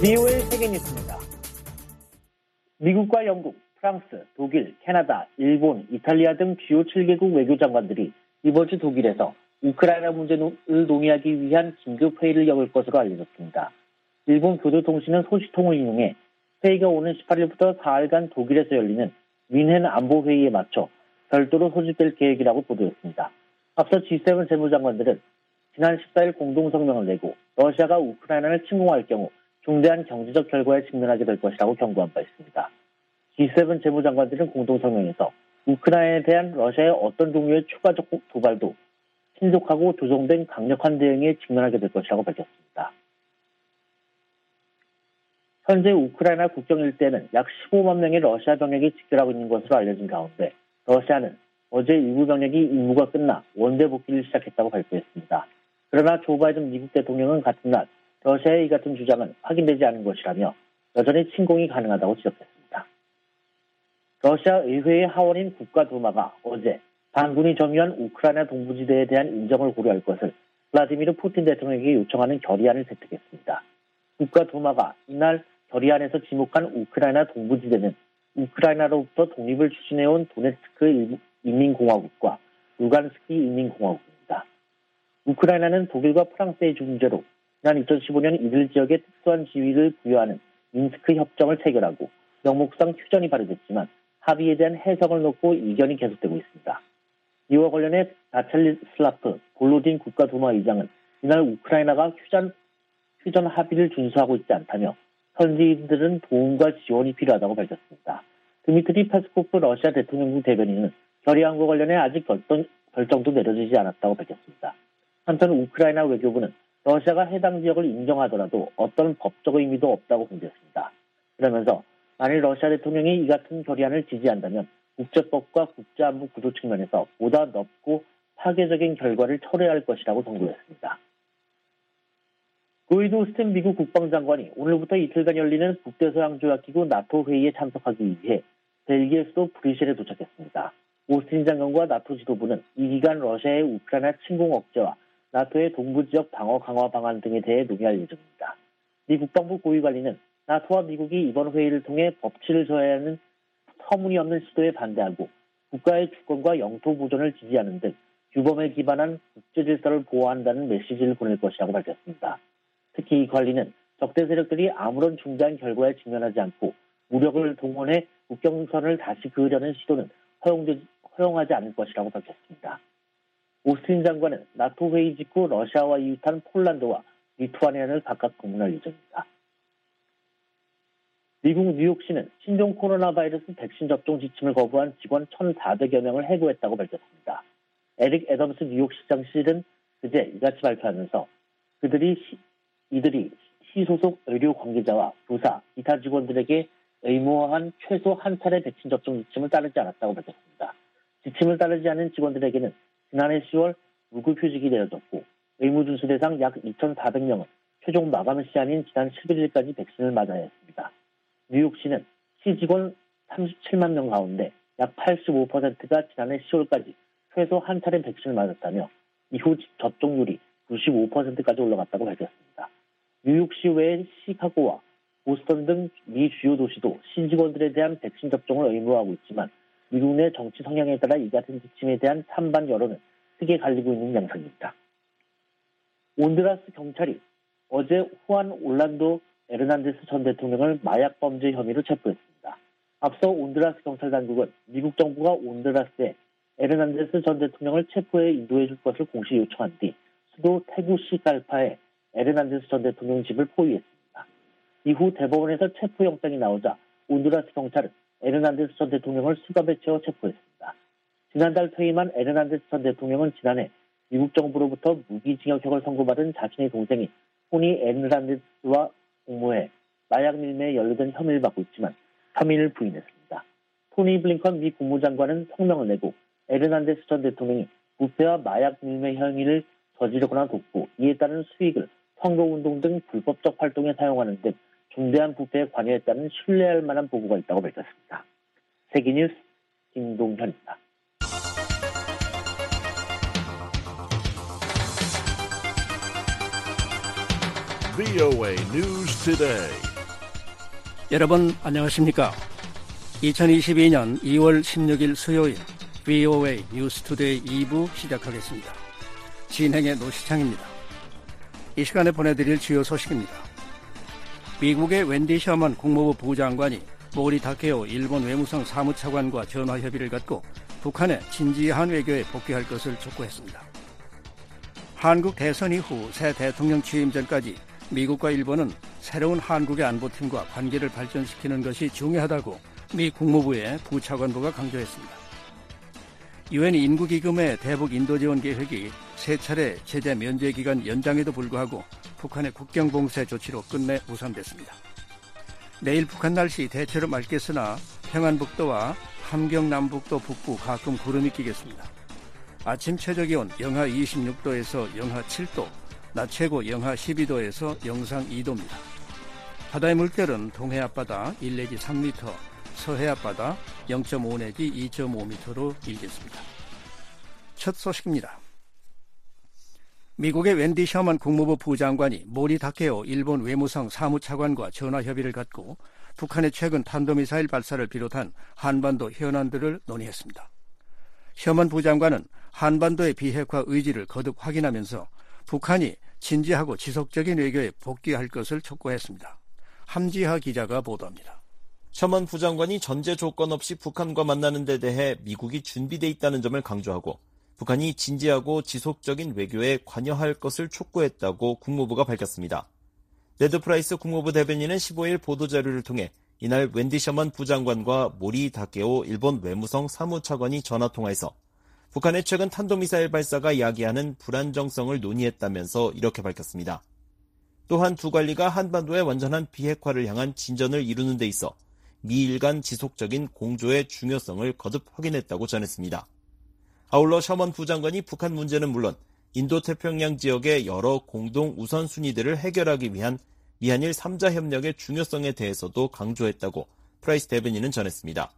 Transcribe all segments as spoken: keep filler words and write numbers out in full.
비오의 세계 뉴스입니다. 미국과 영국, 프랑스, 독일, 캐나다, 일본, 이탈리아 등 주요 칠 개국 외교장관들이 이번 주 독일에서 우크라이나 문제를 논의하기 위한 긴급 회의를 열을 것으로 알려졌습니다. 일본 교도통신은 소식통을 인용해 회의가 오는 십팔 일부터 사흘간 독일에서 열리는 뮌헨 안보회의에 맞춰 별도로 소집될 계획이라고 보도했습니다. 앞서 지 세븐 재무장관들은 지난 십사 일 공동성명을 내고 러시아가 우크라이나를 침공할 경우 중대한 경제적 결과에 직면하게 될 것이라고 경고한 바 있습니다. 지 세븐 재무장관들은 공동성명에서 우크라이나에 대한 러시아의 어떤 종류의 추가적 도발도 신속하고 조정된 강력한 대응에 직면하게 될 것이라고 밝혔습니다. 현재 우크라이나 국경 일대에는 약 십오만 명의 러시아 병력이 집결하고 있는 것으로 알려진 가운데 러시아는 어제 일부 병력이 임무가 끝나 원대 복귀를 시작했다고 발표했습니다. 그러나 조 바이든 미국 대통령은 같은 날 러시아의 이 같은 주장은 확인되지 않은 것이라며 여전히 침공이 가능하다고 지적했습니다. 러시아 의회의 하원인 국가두마가 어제 반군이 점유한 우크라이나 동부지대에 대한 인정을 고려할 것을 블라디미르 푸틴 대통령에게 요청하는 결의안을 채택했습니다. 국가두마가 이날 결의안에서 지목한 우크라이나 동부지대는 우크라이나로부터 독립을 추진해온 도네츠크 인민공화국과 루간스키 인민공화국입니다. 우크라이나는 독일과 프랑스의 중재로 지난 이천십오 년 이들 지역에 특수한 지위를 부여하는 민스크 협정을 체결하고 명목상 휴전이 발의됐지만 합의에 대한 해석을 놓고 이견이 계속되고 있습니다. 이와 관련해 바첼리슬라프 볼로딘 국가두마 의장은 이날 우크라이나가 휴전, 휴전 합의를 준수하고 있지 않다며 현지인들은 도움과 지원이 필요하다고 밝혔습니다. 드미트리 페스코프 러시아 대통령府대변인은 결의안과 관련해 아직 결정, 결정도 내려지지 않았다고 밝혔습니다. 한편 우크라이나 외교부는 러시아가 해당 지역을 인정하더라도 어떤 법적 의미도 없다고 공개했습니다. 그러면서 만일 러시아 대통령이 이 같은 결의안을 지지한다면 국제법과 국제안보 구조 측면에서 보다 넓고 파괴적인 결과를 초래할 것이라고 경고했습니다. 로이드 오스틴 미국 국방장관이 오늘부터 이틀간 열리는 북대서양조약기구 나토 회의에 참석하기 위해 벨기에 수도 브뤼셀에 도착했습니다. 오스틴 장관과 나토 지도부는 이 기간 러시아의 우크라이나 침공 억제와 나토의 동부지역 방어 강화 방안 등에 대해 논의할 예정입니다. 미 국방부 고위관리는 나토와 미국이 이번 회의를 통해 법치를 저해하는 터무니없는 시도에 반대하고 국가의 주권과 영토 보존을 지지하는 등 규범에 기반한 국제 질서를 보호한다는 메시지를 보낼 것이라고 밝혔습니다. 특히 이 관리는 적대 세력들이 아무런 중대한 결과에 직면하지 않고 무력을 동원해 국경선을 다시 그으려는 시도는 허용되지, 허용하지 않을 것이라고 밝혔습니다. 오스틴 장관은 나토 회의 직후 러시아와 이웃한 폴란드와 리투아니아를 각각 방문할 예정입니다. 미국 뉴욕시는 신종 코로나 바이러스 백신 접종 지침을 거부한 직원 천사백여 명을 해고했다고 밝혔습니다. 에릭 애덤스 뉴욕시장실은 그제 이같이 발표하면서 그들이 시, 이들이 시 소속 의료 관계자와 교사, 기타 직원들에게 의무화한 최소 한 차례 백신 접종 지침을 따르지 않았다고 밝혔습니다. 지침을 따르지 않은 직원들에게는 지난해 시월 무급휴직이 내려졌고 의무 준수 대상 약 이천사백 명은 최종 마감 시한인 지난 십일 일까지 백신을 맞아야 했습니다. 뉴욕시는 시 직원 삼십칠만 명 가운데 약 팔십오 퍼센트가 지난해 시월까지 최소 한 차례 백신을 맞았다며 이후 접종률이 구십오 퍼센트까지 올라갔다고 밝혔습니다. 뉴욕시 외에 시카고와 보스턴 등 미 주요 도시도 시 직원들에 대한 백신 접종을 의무화하고 있지만 미국 내 정치 성향에 따라 이 같은 지침에 대한 찬반 여론은 크게 갈리고 있는 양상입니다. 온두라스 경찰이 어제 후안 올란도 에르난데스 전 대통령을 마약 범죄 혐의로 체포했습니다. 앞서 온두라스 경찰 당국은 미국 정부가 온두라스에 에르난데스 전 대통령을 체포해 인도해 줄 것을 공식 요청한 뒤 수도 테구시갈파에 에르난데스 전 대통령 집을 포위했습니다. 이후 대법원에서 체포영장이 나오자 온두라스 경찰은 에르난데스 전 대통령을 수갑에 채워 체포했습니다. 지난달 퇴임한 에르난데스 전 대통령은 지난해 미국 정부로부터 무기징역형을 선고받은 자신의 동생인 토니 에르난데스와 공모해 마약 밀매에 연루된 혐의를 받고 있지만 혐의를 부인했습니다. 토니 블링컨 미 국무장관은 성명을 내고 에르난데스 전 대통령이 부패와 마약 밀매 혐의를 저지르거나 돕고 이에 따른 수익을 선거운동 등 불법적 활동에 사용하는 등 중대한 부패에 관여했다는 신뢰할 만한 보고가 있다고 밝혔습니다. 세계뉴스 김동현입니다. 브이오에이 News Today. 여러분 안녕하십니까? 이천이십이년 이월 십육일 수요일 브이오에이 뉴스투데이 이 부 시작하겠습니다. 진행의 노시창입니다. 이 시간에 보내드릴 주요 소식입니다. 미국의 웬디 셔먼 국무부 부장관이 모리 다케오 일본 외무성 사무차관과 전화협의를 갖고 북한의 진지한 외교에 복귀할 것을 촉구했습니다. 한국 대선 이후 새 대통령 취임 전까지 미국과 일본은 새로운 한국의 안보팀과 관계를 발전시키는 것이 중요하다고 미 국무부의 부차관보가 강조했습니다. 유엔 인구기금의 대북 인도 지원 계획이 세 차례 제재 면제 기간 연장에도 불구하고 북한의 국경봉쇄 조치로 끝내 무산됐습니다. 내일 북한 날씨 대체로 맑겠으나 평안북도와 함경남북도 북부 가끔 구름이 끼겠습니다. 아침 최저기온 영하 이십육도에서 영하 칠도, 낮 최고 영하 십이도에서 영상 이도입니다. 바다의 물결은 동해 앞바다 일 내지 삼 미터, 서해 앞바다 영 점 오 내지 이 점 오 미터로 일겠습니다. 첫 소식입니다. 미국의 웬디 셔먼 국무부 부장관이 모리 다케오 일본 외무성 사무차관과 전화협의를 갖고 북한의 최근 탄도미사일 발사를 비롯한 한반도 현안들을 논의했습니다. 셔먼 부장관은 한반도의 비핵화 의지를 거듭 확인하면서 북한이 진지하고 지속적인 외교에 복귀할 것을 촉구했습니다. 함지하 기자가 보도합니다. 셔먼 부장관이 전제 조건 없이 북한과 만나는 데 대해 미국이 준비돼 있다는 점을 강조하고 북한이 진지하고 지속적인 외교에 관여할 것을 촉구했다고 국무부가 밝혔습니다. 네드 프라이스 국무부 대변인은 십오일 보도자료를 통해 이날 웬디 셔먼 부장관과 모리 다케오 일본 외무성 사무차관이 전화통화에서 북한의 최근 탄도미사일 발사가 야기하는 불안정성을 논의했다면서 이렇게 밝혔습니다. 또한 두 관리가 한반도의 완전한 비핵화를 향한 진전을 이루는 데 있어 미일 간 지속적인 공조의 중요성을 거듭 확인했다고 전했습니다. 아울러 셔먼 부장관이 북한 문제는 물론 인도태평양 지역의 여러 공동 우선순위들을 해결하기 위한 미한일 삼자 협력의 중요성에 대해서도 강조했다고 프라이스 대변인은 전했습니다.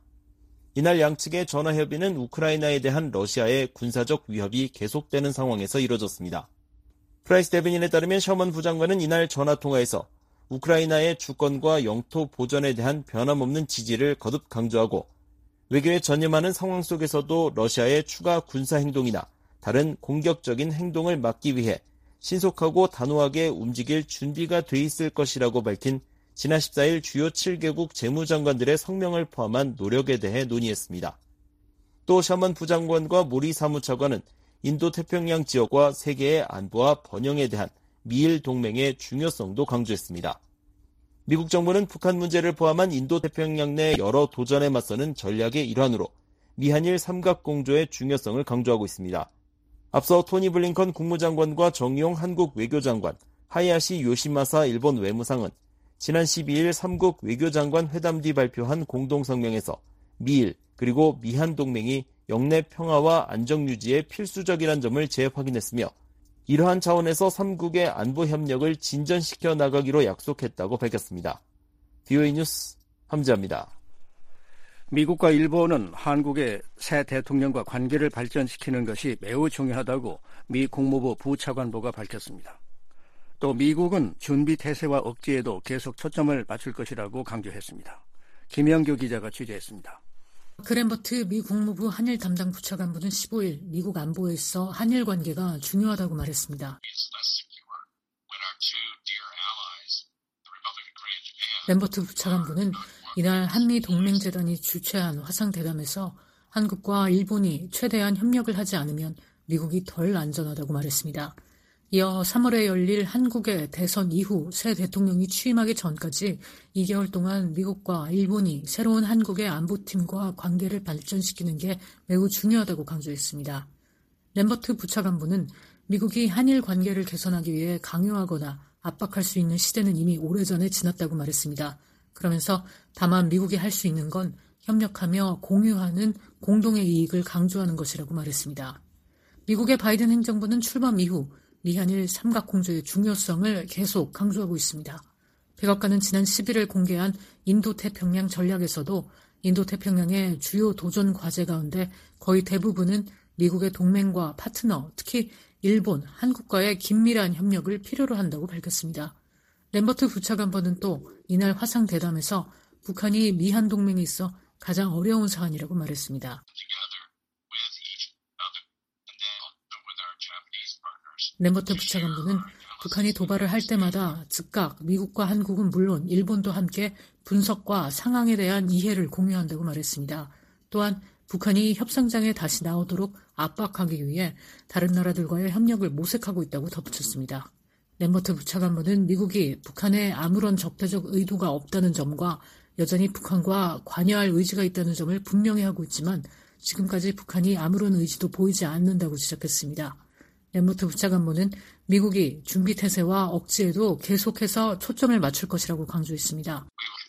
이날 양측의 전화협의는 우크라이나에 대한 러시아의 군사적 위협이 계속되는 상황에서 이뤄졌습니다. 프라이스 대변인에 따르면 셔먼 부장관은 이날 전화통화에서 우크라이나의 주권과 영토 보전에 대한 변함없는 지지를 거듭 강조하고 외교에 전념하는 상황 속에서도 러시아의 추가 군사행동이나 다른 공격적인 행동을 막기 위해 신속하고 단호하게 움직일 준비가 돼 있을 것이라고 밝힌 지난 십사일 주요 칠 개국 재무장관들의 성명을 포함한 노력에 대해 논의했습니다. 또 셔먼 부장관과 모리 사무차관은 인도태평양 지역과 세계의 안보와 번영에 대한 미일 동맹의 중요성도 강조했습니다. 미국 정부는 북한 문제를 포함한 인도태평양 내 여러 도전에 맞서는 전략의 일환으로 미한일 삼각공조의 중요성을 강조하고 있습니다. 앞서 토니 블링컨 국무장관과 정의용 한국 외교장관, 하야시 요시마사 일본 외무상은 지난 십이일 삼국 외교장관 회담 뒤 발표한 공동성명에서 미일 그리고 미한 동맹이 영내 평화와 안정 유지에 필수적이란 점을 재확인했으며 이러한 차원에서 삼국의 안보 협력을 진전시켜 나가기로 약속했다고 밝혔습니다. 브이오에이 뉴스 함지아입니다. 미국과 일본은 한국의 새 대통령과 관계를 발전시키는 것이 매우 중요하다고 미 국무부 부차관보가 밝혔습니다. 또 미국은 준비 태세와 억제에도 계속 초점을 맞출 것이라고 강조했습니다. 김영규 기자가 취재했습니다. 그랜버트 미 국무부 한일 담당 부차관보는 십오일 미국 안보에서 한일 관계가 중요하다고 말했습니다. 램버트 부차관보는 이날 한미 동맹재단이 주최한 화상대담에서 한국과 일본이 최대한 협력을 하지 않으면 미국이 덜 안전하다고 말했습니다. 이어 삼월에 열릴 한국의 대선 이후 새 대통령이 취임하기 전까지 이 개월 동안 미국과 일본이 새로운 한국의 안보팀과 관계를 발전시키는 게 매우 중요하다고 강조했습니다. 램버트 부차관보는 미국이 한일 관계를 개선하기 위해 강요하거나 압박할 수 있는 시대는 이미 오래전에 지났다고 말했습니다. 그러면서 다만 미국이 할 수 있는 건 협력하며 공유하는 공동의 이익을 강조하는 것이라고 말했습니다. 미국의 바이든 행정부는 출범 이후 미한일 삼각공조의 중요성을 계속 강조하고 있습니다. 백악관은 지난 십일일 공개한 인도태평양 전략에서도 인도태평양의 주요 도전 과제 가운데 거의 대부분은 미국의 동맹과 파트너, 특히 일본, 한국과의 긴밀한 협력을 필요로 한다고 밝혔습니다. 램버트 부차관보는 또 이날 화상대담에서 북한이 미한 동맹에 있어 가장 어려운 사안이라고 말했습니다. 램버트 부차관보는 북한이 도발을 할 때마다 즉각 미국과 한국은 물론 일본도 함께 분석과 상황에 대한 이해를 공유한다고 말했습니다. 또한 북한이 협상장에 다시 나오도록 압박하기 위해 다른 나라들과의 협력을 모색하고 있다고 덧붙였습니다. 램버트 부차관보는 미국이 북한에 아무런 적대적 의도가 없다는 점과 여전히 북한과 관여할 의지가 있다는 점을 분명히 하고 있지만 지금까지 북한이 아무런 의지도 보이지 않는다고 지적했습니다. 램버트 부차관보는 미국이 준비태세와 억지에도 계속해서 초점을 맞출 것이라고 강조했습니다.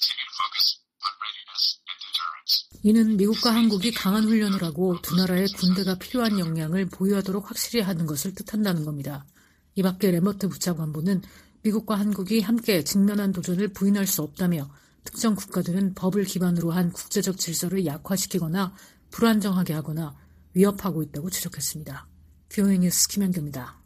이는 미국과 한국이 강한 훈련을 하고 두 나라의 군대가 필요한 역량을 보유하도록 확실히 하는 것을 뜻한다는 겁니다. 이 밖에 램버트 부차관보는 미국과 한국이 함께 직면한 도전을 부인할 수 없다며 특정 국가들은 법을 기반으로 한 국제적 질서를 약화시키거나 불안정하게 하거나 위협하고 있다고 지적했습니다. 비오에이 뉴스 김현규입니다.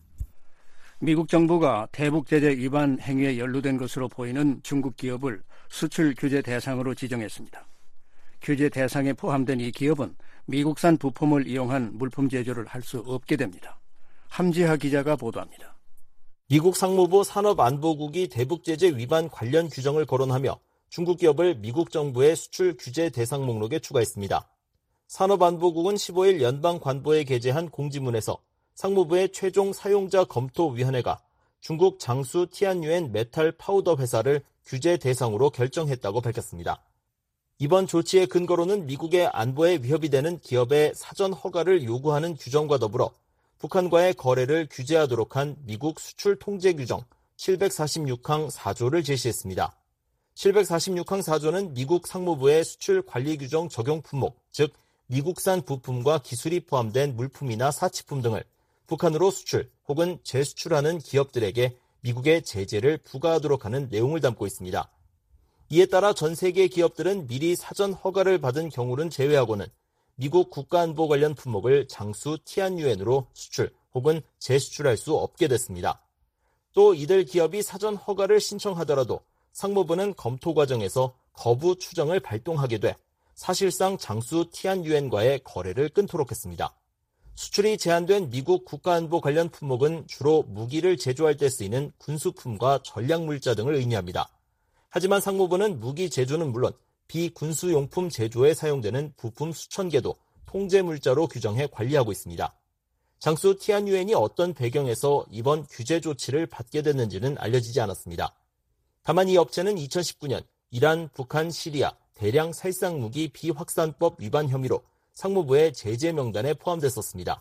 미국 정부가 대북 제재 위반 행위에 연루된 것으로 보이는 중국 기업을 수출 규제 대상으로 지정했습니다. 규제 대상에 포함된 이 기업은 미국산 부품을 이용한 물품 제조를 할 수 없게 됩니다. 함지하 기자가 보도합니다. 미국 상무부 산업안보국이 대북 제재 위반 관련 규정을 거론하며 중국 기업을 미국 정부의 수출 규제 대상 목록에 추가했습니다. 산업안보국은 십오일 연방관보에 게재한 공지문에서 상무부의 최종 사용자 검토위원회가 중국 장수 티안유엔 메탈 파우더 회사를 규제 대상으로 결정했다고 밝혔습니다. 이번 조치의 근거로는 미국의 안보에 위협이 되는 기업의 사전 허가를 요구하는 규정과 더불어 북한과의 거래를 규제하도록 한 미국 수출 통제 규정 칠백사십육 항 사 조를 제시했습니다. 칠백사십육 항 사 조는 미국 상무부의 수출 관리 규정 적용 품목, 즉 미국산 부품과 기술이 포함된 물품이나 사치품 등을 북한으로 수출 혹은 재수출하는 기업들에게 미국의 제재를 부과하도록 하는 내용을 담고 있습니다. 이에 따라 전 세계 기업들은 미리 사전 허가를 받은 경우는 제외하고는 미국 국가안보 관련 품목을 장수 티안유엔으로 수출 혹은 재수출할 수 없게 됐습니다. 또 이들 기업이 사전 허가를 신청하더라도 상무부는 검토 과정에서 거부 추정을 발동하게 돼 사실상 장수 티안유엔과의 거래를 끊도록 했습니다. 수출이 제한된 미국 국가안보 관련 품목은 주로 무기를 제조할 때 쓰이는 군수품과 전략물자 등을 의미합니다. 하지만 상무부는 무기 제조는 물론 비군수용품 제조에 사용되는 부품 수천 개도 통제물자로 규정해 관리하고 있습니다. 장수 티안유엔이 어떤 배경에서 이번 규제 조치를 받게 됐는지는 알려지지 않았습니다. 다만 이 업체는 이천십구 년 이란, 북한, 시리아 대량 살상무기 비확산법 위반 혐의로 상무부의 제재 명단에 포함됐었습니다.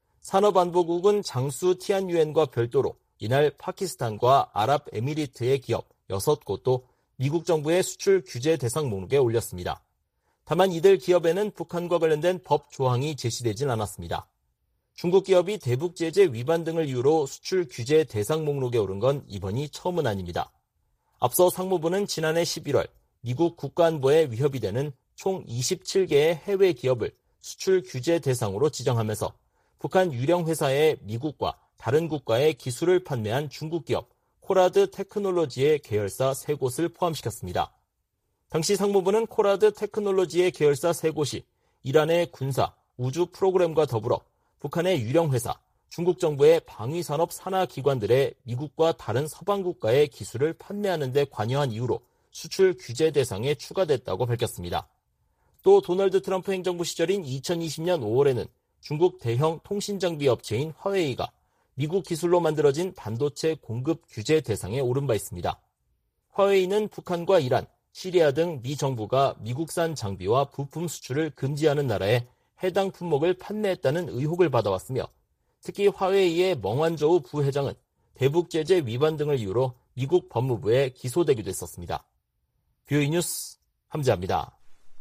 산업안보국은 장수 티안유엔과 별도로 이날 파키스탄과 아랍에미리트의 기업 여섯 곳도 미국 정부의 수출 규제 대상 목록에 올렸습니다. 다만 이들 기업에는 북한과 관련된 법 조항이 제시되진 않았습니다. 중국 기업이 대북 제재 위반 등을 이유로 수출 규제 대상 목록에 오른 건 이번이 처음은 아닙니다. 앞서 상무부는 지난해 십일월 미국 국가안보에 위협이 되는 총 이십칠 개의 해외 기업을 수출 규제 대상으로 지정하면서 북한 유령 회사에 미국과 다른 국가의 기술을 판매한 중국 기업 코라드 테크놀로지의 계열사 세 곳을 포함시켰습니다. 당시 상무부는 코라드 테크놀로지의 계열사 세 곳이 이란의 군사, 우주 프로그램과 더불어 북한의 유령 회사, 중국 정부의 방위산업 산하 기관들의 미국과 다른 서방 국가의 기술을 판매하는 데 관여한 이유로 수출 규제 대상에 추가됐다고 밝혔습니다. 또 도널드 트럼프 행정부 시절인 이천이십 년 오월에는 중국 대형 통신장비 업체인 화웨이가 미국 기술로 만들어진 반도체 공급 규제 대상에 오른 바 있습니다. 화웨이는 북한과 이란, 시리아 등 미 정부가 미국산 장비와 부품 수출을 금지하는 나라에 해당 품목을 판매했다는 의혹을 받아왔으며 특히 화웨이의 멍완저우 부회장은 대북 제재 위반 등을 이유로 미국 법무부에 기소되기도 했었습니다. 비오이 뉴스 함지아입니다.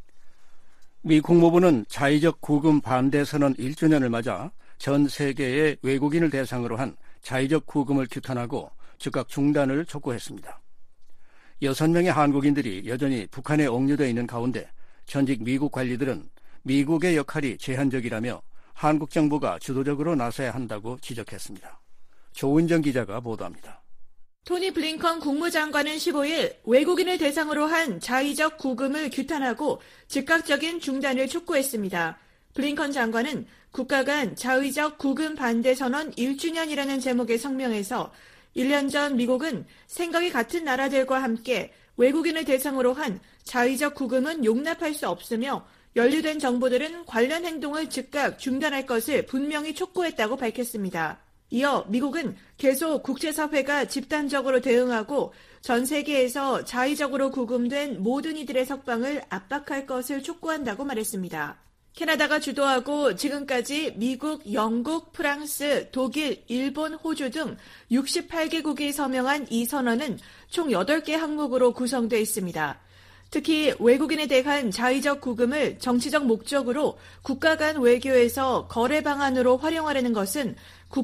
미 국무부는 자의적 구금 반대 선언 일 주년을 맞아 전 세계의 외국인을 대상으로 한 자의적 구금을 규탄하고 즉각 중단을 촉구했습니다. 여섯 명의 한국인들이 여전히 북한에 옥류되어 있는 가운데 전직 미국 관리들은 미국의 역할이 제한적이라며 한국 정부가 주도적으로 나서야 한다고 지적했습니다. 조은정 기자가 보도합니다. 토니 블링컨 국무장관은 십오일 외국인을 대상으로 한 자의적 구금을 규탄하고 즉각적인 중단을 촉구했습니다. 블링컨 장관은 국가 간 자의적 구금 반대 선언 일 주년이라는 제목의 성명에서 일 년 전 미국은 생각이 같은 나라들과 함께 외국인을 대상으로 한 자의적 구금은 용납할 수 없으며 연루된 정보들은 관련 행동을 즉각 중단할 것을 분명히 촉구했다고 밝혔습니다. 이어 미국은 계속 국제사회가 집단적으로 대응하고 전 세계에서 자의적으로 구금된 모든 이들의 석방을 압박할 것을 촉구한다고 말했습니다. 캐나다가 주도하고 지금까지 미국, 영국, 프랑스, 독일, 일본, 호주 등 육십팔 개국이 서명한 이 선언은 총 여덟 개 항목으로 구성되어 있습니다. 특히 외국인에 대한 자의적 구금을 정치적 목적으로 국가 간 외교에서 거래 방안으로 활용하려는 것은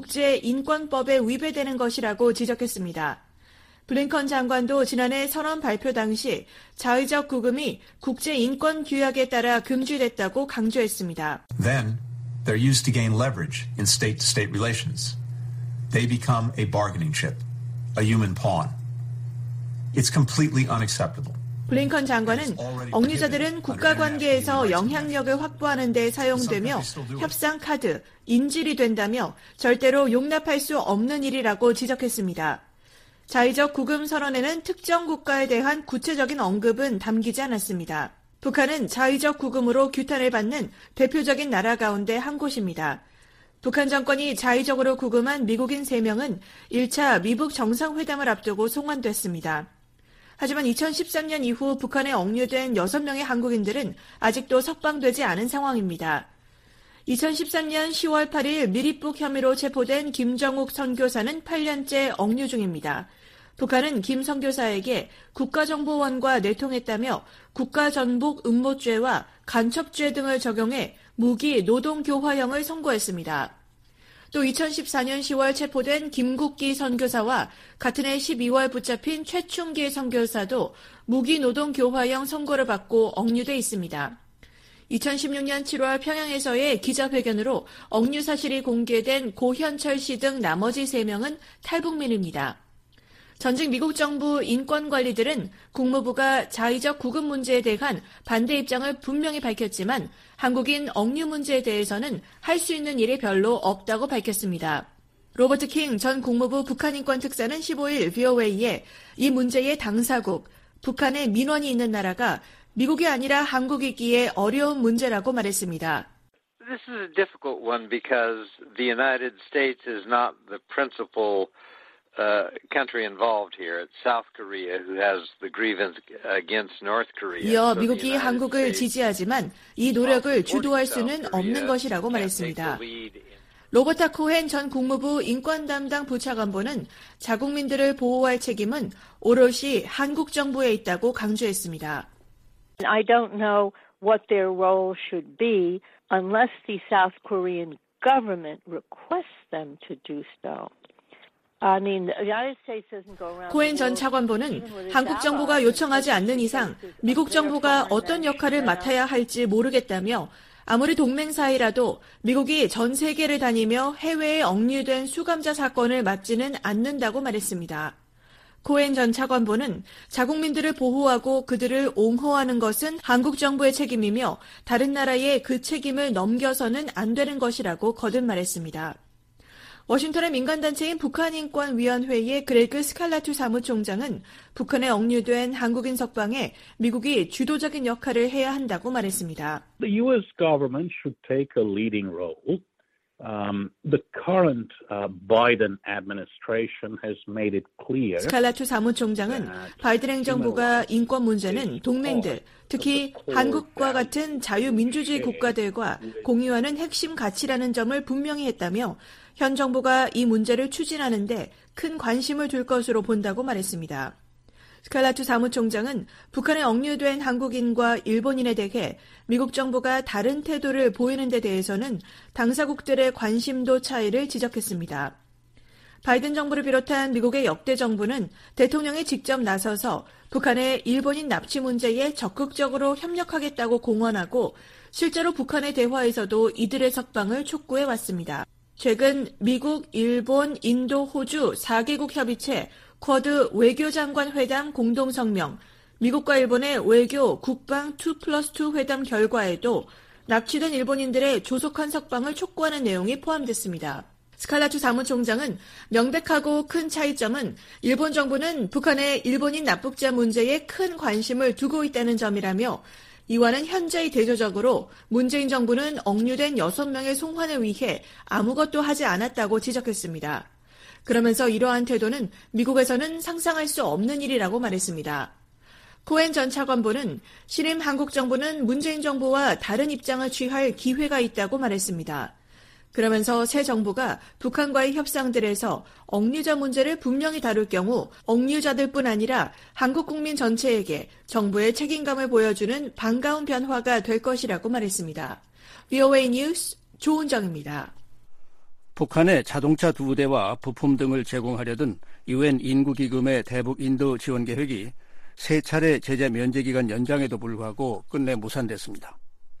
국제인권법에 위배되는 것이라고 지적했습니다. 블링컨 장관도 지난해 선언 발표 당시 자의적 구금이 국제인권규약에 따라 금지됐다고 강조했습니다. Then they're used to gain leverage in state-to-state relations. They become a bargaining chip, a human pawn. It's completely unacceptable. 블링컨 장관은 억류자들은 국가관계에서 영향력을 확보하는 데 사용되며 협상 카드, 인질이 된다며 절대로 용납할 수 없는 일이라고 지적했습니다. 자의적 구금 선언에는 특정 국가에 대한 구체적인 언급은 담기지 않았습니다. 북한은 자의적 구금으로 규탄을 받는 대표적인 나라 가운데 한 곳입니다. 북한 정권이 자의적으로 구금한 미국인 세 명은 일 차 미북 정상회담을 앞두고 송환됐습니다. 하지만 이천십삼 년 이후 북한에 억류된 여섯 명의 한국인들은 아직도 석방되지 않은 상황입니다. 이천십삼 년 시월 팔일 미리북 혐의로 체포된 김정욱 선교사는 팔 년째 억류 중입니다. 북한은 김 선교사에게 국가정보원과 내통했다며 국가전복 음모죄와 간첩죄 등을 적용해 무기 노동교화형을 선고했습니다. 또 이천십사 년 시월 체포된 김국기 선교사와 같은 해 십이월 붙잡힌 최충기 선교사도 무기노동교화형 선고를 받고 억류돼 있습니다. 이천십육 년 칠월 평양에서의 기자회견으로 억류 사실이 공개된 고현철 씨 등 나머지 세 명은 탈북민입니다. 전직 미국 정부 인권관리들은 국무부가 자의적 구금 문제에 대한 반대 입장을 분명히 밝혔지만 한국인 억류 문제에 대해서는 할 수 있는 일이 별로 없다고 밝혔습니다. 로버트 킹 전 국무부 북한인권특사는 십오일 브이오에이에 이 문제의 당사국, 북한에 민원이 있는 나라가 미국이 아니라 한국이기에 어려운 문제라고 말했습니다. This is a difficult one because the United States is not the principal Uh, country involved here. It's South Korea who has the grievance against North Korea. 이어 미국이 한국을 지지하지만 이 노력을 주도할 수는 없는 것이라고 말했습니다. 로버타 코헨 전 국무부 인권 담당 부차관보는 자국민들을 보호할 책임은 오롯이 한국 정부에 있다고 강조했습니다. I don't know what their role should be unless the South Korean government requests them to do so. 코엔 전 차관보는 한국 정부가 요청하지 않는 이상 미국 정부가 어떤 역할을 맡아야 할지 모르겠다며 아무리 동맹 사이라도 미국이 전 세계를 다니며 해외에 억류된 수감자 사건을 맡지는 않는다고 말했습니다. 코엔 전 차관보는 자국민들을 보호하고 그들을 옹호하는 것은 한국 정부의 책임이며 다른 나라에 그 책임을 넘겨서는 안 되는 것이라고 거듭 말했습니다. 워싱턴의 민간단체인 북한인권위원회의 그레그 스칼라투 사무총장은 북한에 억류된 한국인 석방에 미국이 주도적인 역할을 해야 한다고 말했습니다. The U S government should take a leading role. Um, the current uh, Biden administration has made it clear. 스칼라투 사무총장은 바이든 행정부가 인권 문제는 동맹들, 특히 한국과 같은 자유민주주의 국가들과 공유하는 핵심 가치라는 점을 분명히 했다며 현 정부가 이 문제를 추진하는데 큰 관심을 둘 것으로 본다고 말했습니다. 스칼라투 사무총장은 북한에 억류된 한국인과 일본인에 대해 미국 정부가 다른 태도를 보이는 데 대해서는 당사국들의 관심도 차이를 지적했습니다. 바이든 정부를 비롯한 미국의 역대 정부는 대통령이 직접 나서서 북한의 일본인 납치 문제에 적극적으로 협력하겠다고 공언하고 실제로 북한의 대화에서도 이들의 석방을 촉구해 왔습니다. 최근 미국, 일본, 인도, 호주 사 개국 협의체 쿼드 외교장관 회담 공동성명, 미국과 일본의 외교 국방 투 플러스 투 회담 결과에도 납치된 일본인들의 조속한 석방을 촉구하는 내용이 포함됐습니다. 스칼라투 사무총장은 명백하고 큰 차이점은 일본 정부는 북한의 일본인 납북자 문제에 큰 관심을 두고 있다는 점이라며 이와는 현재의 대조적으로 문재인 정부는 억류된 여섯 명의 송환을 위해 아무것도 하지 않았다고 지적했습니다. 그러면서 이러한 태도는 미국에서는 상상할 수 없는 일이라고 말했습니다. 코엔 전 차관보는 신임 한국 정부는 문재인 정부와 다른 입장을 취할 기회가 있다고 말했습니다. 그러면서 새 정부가 북한과의 협상들에서 억류자 문제를 분명히 다룰 경우 억류자들뿐 아니라 한국 국민 전체에게 정부의 책임감을 보여주는 반가운 변화가 될 것이라고 말했습니다. 브이오에이 뉴스 조은정입니다. 북한에 자동차 두 대와 부품 등을 제공하려던 유엔 인구기금의 대북 인도 지원 계획이 세 차례 제재 면제 기간 연장에도 불구하고 끝내 무산됐습니다.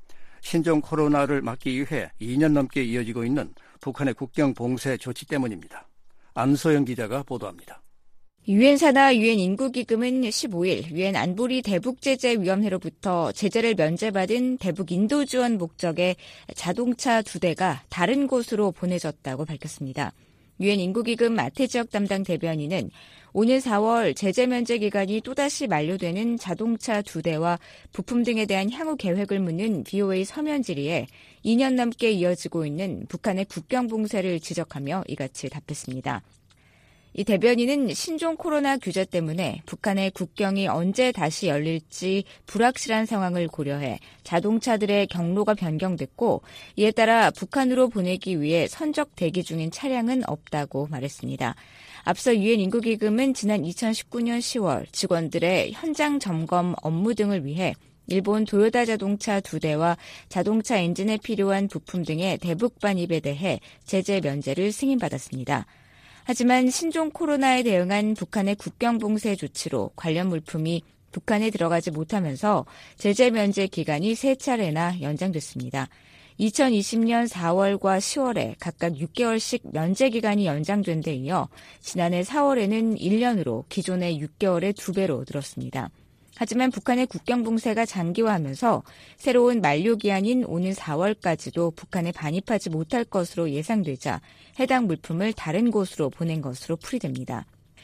신종 코로나를 막기 위해 이 년 넘게 이어지고 있는 북한의 국경 봉쇄 조치 때문입니다. 안소영 기자가 보도합니다. 유엔 산하 유엔 인구기금은 십오일 유엔 안보리 대북제재위원회로부터 제재를 면제받은 대북 인도 지원 목적의 자동차 두 대가 다른 곳으로 보내졌다고 밝혔습니다. 유엔 인구기금 아태지역 담당 대변인은 오는 사월 제재 면제 기간이 또다시 만료되는 자동차 두 대와 부품 등에 대한 향후 계획을 묻는 브이오에이 서면 질의에 이 년 넘게 이어지고 있는 북한의 국경 봉쇄를 지적하며 이같이 답했습니다. 이 대변인은 신종 코로나 규제 때문에 북한의 국경이 언제 다시 열릴지 불확실한 상황을 고려해 자동차들의 경로가 변경됐고 이에 따라 북한으로 보내기 위해 선적 대기 중인 차량은 없다고 말했습니다. 앞서 유엔 인구기금은 지난 이천십구년 시월 직원들의 현장 점검 업무 등을 위해 일본 도요타 자동차 두 대와 자동차 엔진에 필요한 부품 등의 대북 반입에 대해 제재 면제를 승인받았습니다. 하지만 신종 코로나에 대응한 북한의 국경 봉쇄 조치로 관련 물품이 북한에 들어가지 못하면서 제재 면제 기간이 세 차례나 연장됐습니다. 이천이십년 사월과 시월에 각각 육 개월씩 면제 기간이 연장된 데 이어 지난해 사월에는 일 년으로 기존의 육 개월의 두 배로 늘었습니다. 하지만 북한의 국경 봉쇄가 장기화하면서 새로운 만료 기한인 오는 사월까지도 북한에 반입하지 못할 것으로 예상되자 해당 물품을 다른 곳으로 보낸 것으로 풀이됩니다.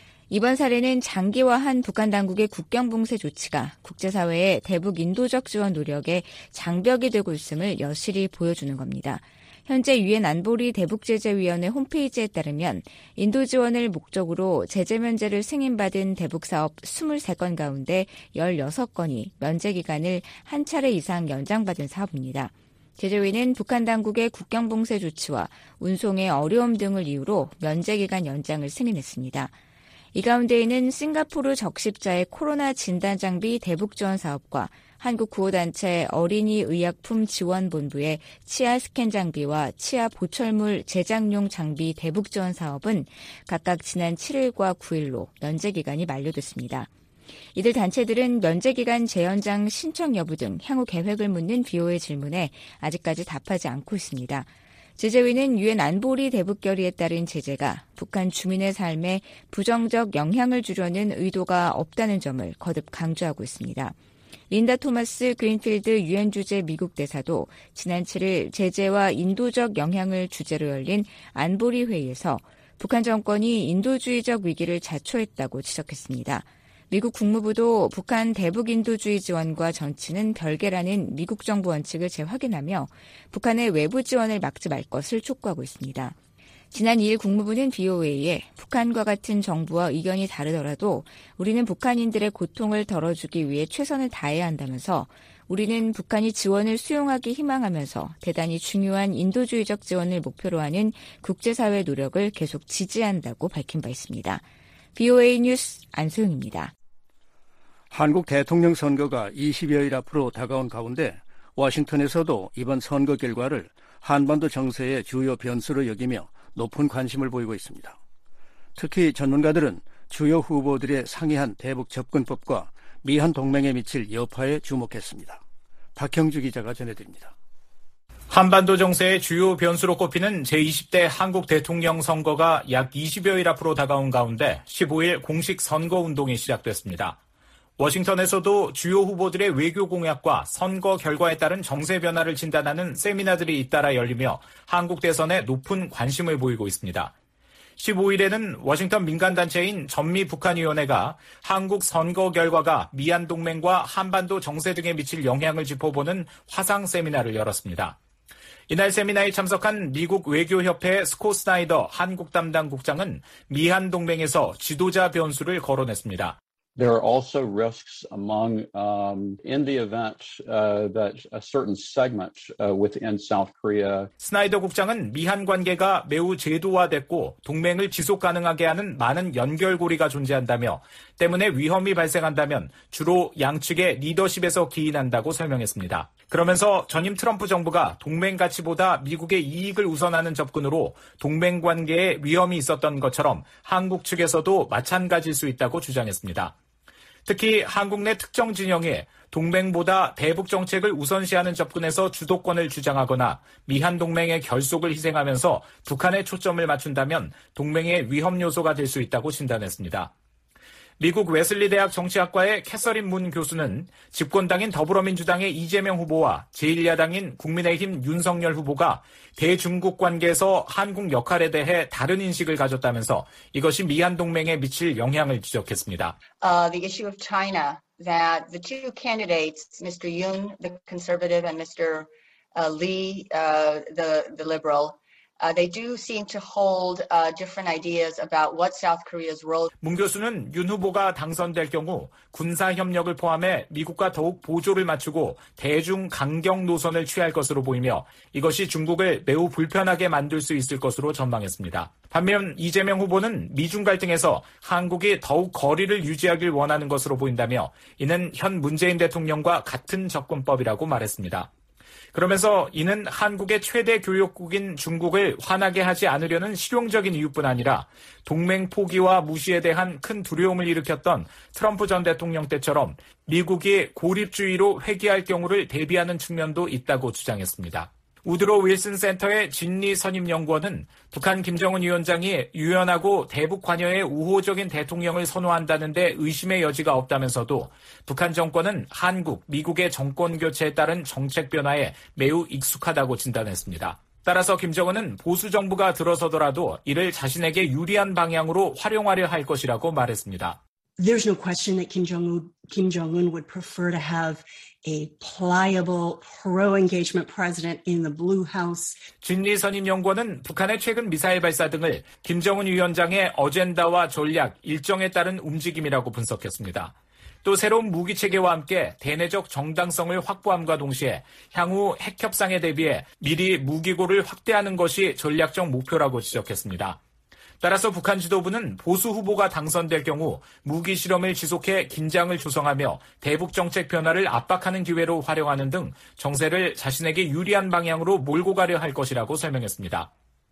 이번 사례는 장기화한 북한 당국의 국경 봉쇄 조치가 국제사회의 대북 인도적 지원 노력에 장벽이 되고 있음을 여실히 보여주는 겁니다. 현재 유엔 안보리 대북제재위원회 홈페이지에 따르면 인도 지원을 목적으로 제재 면제를 승인받은 대북사업 이십삼 건 가운데 십육 건이 면제 기간을 한 차례 이상 연장받은 사업입니다. 제재위는 북한 당국의 국경 봉쇄 조치와 운송의 어려움 등을 이유로 면제 기간 연장을 승인했습니다. 이 가운데에는 싱가포르 적십자의 코로나 진단 장비 대북 지원 사업과 한국 구호단체 어린이 의약품 지원본부의 치아 스캔 장비와 치아 보철물 제작용 장비 대북 지원 사업은 각각 지난 칠일과 구일로 면제 기간이 만료됐습니다. 이들 단체들은 면제 기간 재연장 신청 여부 등 향후 계획을 묻는 브이오에이 질문에 아직까지 답하지 않고 있습니다. 제재위는 유엔 안보리 대북 결의에 따른 제재가 북한 주민의 삶에 부정적 영향을 주려는 의도가 없다는 점을 거듭 강조하고 있습니다. 린다 토마스 그린필드 유엔 주재 미국 대사도 지난 칠일 제재와 인도적 영향을 주제로 열린 안보리 회의에서 북한 정권이 인도주의적 위기를 자초했다고 지적했습니다. 미국 국무부도 북한 대북 인도주의 지원과 정치는 별개라는 미국 정부 원칙을 재확인하며 북한의 외부 지원을 막지 말 것을 촉구하고 있습니다. 지난 이일 국무부는 브이오에이에 북한과 같은 정부와 의견이 다르더라도 우리는 북한인들의 고통을 덜어주기 위해 최선을 다해야 한다면서 우리는 북한이 지원을 수용하기 희망하면서 대단히 중요한 인도주의적 지원을 목표로 하는 국제사회 노력을 계속 지지한다고 밝힌 바 있습니다. 브이오에이 뉴스 안소영입니다. 한국 대통령 선거가 이십여일 앞으로 다가온 가운데 워싱턴에서도 이번 선거 결과를 한반도 정세의 주요 변수로 여기며 높은 관심을 보이고 있습니다. 특히 전문가들은 주요 후보들의 상이한 대북 접근법과 미한 동맹에 미칠 여파에 주목했습니다. 박형주 기자가 전해드립니다. 한반도 정세의 주요 변수로 꼽히는 제이십 대 한국 대통령 선거가 약 이십여일 앞으로 다가온 가운데 십오일 공식 선거운동이 시작됐습니다. 워싱턴에서도 주요 후보들의 외교 공약과 선거 결과에 따른 정세 변화를 진단하는 세미나들이 잇따라 열리며 한국 대선에 높은 관심을 보이고 있습니다. 십오일에는 워싱턴 민간단체인 전미북한위원회가 한국 선거 결과가 미한 동맹과 한반도 정세 등에 미칠 영향을 짚어보는 화상 세미나를 열었습니다. 이날 세미나에 참석한 미국 외교협회 스콧 스나이더 한국 담당 국장은 미한 동맹에서 지도자 변수를 거론했습니다. There are also risks among, um, in the event uh, that a certain segment uh, within South Korea. 스나이더 국장은 미한 관계가 매우 제도화됐고 동맹을 지속 가능하게 하는 많은 연결고리가 존재한다며 때문에 위험이 발생한다면 주로 양측의 리더십에서 기인한다고 설명했습니다. 그러면서 전임 트럼프 정부가 동맹 가치보다 미국의 이익을 우선하는 접근으로 동맹 관계에 위험이 있었던 것처럼 한국 측에서도 마찬가지일 수 있다고 주장했습니다. 특히 한국 내 특정 진영이 동맹보다 대북 정책을 우선시하는 접근에서 주도권을 주장하거나 미한 동맹의 결속을 희생하면서 북한에 초점을 맞춘다면 동맹의 위험 요소가 될 수 있다고 진단했습니다. 미국 웨슬리 대학 정치학과의 캐서린 문 교수는 집권당인 더불어민주당의 이재명 후보와 제일 야당인 국민의힘 윤석열 후보가 대중국 관계에서 한국 역할에 대해 다른 인식을 가졌다면서 이것이 미한 동맹에 미칠 영향을 지적했습니다. Uh, the issue of China, that the two candidates, Mister Yoon, the conservative, and Mister Uh, Lee, uh, the the liberal. Uh, they do seem to hold uh, different ideas about what South Korea's role. 문 교수는 윤 후보가 당선될 경우 군사 협력을 포함해 미국과 더욱 보조를 맞추고 대중 강경 노선을 취할 것으로 보이며 이것이 중국을 매우 불편하게 만들 수 있을 것으로 전망했습니다. 반면 이재명 후보는 미중 갈등에서 한국이 더욱 거리를 유지하길 원하는 것으로 보인다며 이는 현 문재인 대통령과 같은 접근법이라고 말했습니다. 그러면서 이는 한국의 최대 교역국인 중국을 화나게 하지 않으려는 실용적인 이유뿐 아니라 동맹 포기와 무시에 대한 큰 두려움을 일으켰던 트럼프 전 대통령 때처럼 미국이 고립주의로 회귀할 경우를 대비하는 측면도 있다고 주장했습니다. 우드로 윌슨 센터의 진리 선임연구원은 북한 김정은 위원장이 유연하고 대북 관여에 우호적인 대통령을 선호한다는 데 의심의 여지가 없다면서도 북한 정권은 한국, 미국의 정권 교체에 따른 정책 변화에 매우 익숙하다고 진단했습니다. 따라서 김정은은 보수 정부가 들어서더라도 이를 자신에게 유리한 방향으로 활용하려 할 것이라고 말했습니다. There's no question that Kim Jong-un, Kim Jong-un would prefer to have a pliable, pro-engagement president in the Blue House. 진리 선임 연구원은 북한의 최근 미사일 발사 등을 김정은 위원장의 어젠다와 전략, 일정에 따른 움직임이라고 분석했습니다. 또 새로운 무기 체계와 함께 대내적 정당성을 확보함과 동시에 향후 핵 협상에 대비해 미리 무기고를 확대하는 것이 전략적 목표라고 지적했습니다. 따라서 북한 지도부는 보수 후보가 당선될 경우 무기 실험을 지속해 긴장을 조성하며 대북 정책 변화를 압박하는 기회로 활용하는 등 정세를 자신에게 유리한 방향으로 몰고 가려 할 것이라고 설명했습니다.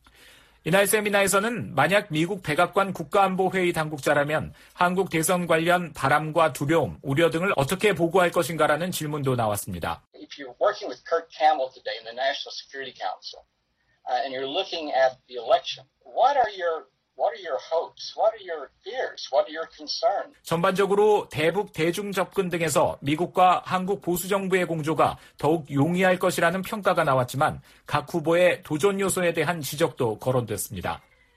이날 세미나에서는 만약 미국 백악관 국가안보회의 당국자라면 한국 대선 관련 바람과 두려움, 우려 등을 어떻게 보고할 것인가라는 질문도 나왔습니다. If you're working with Kurt Campbell today in the National Security Council uh, and you're looking at the election, what are your What are your hopes? What are your fears? What are your concerns? 전반적으로 대북 대중 접근 등에서 미국과 한국 보수 정부의 공조가 더욱 용이할 것이라는 평가가 나왔지만 각 후보의 도전 요소에 대한 지적도 거론됐습니다.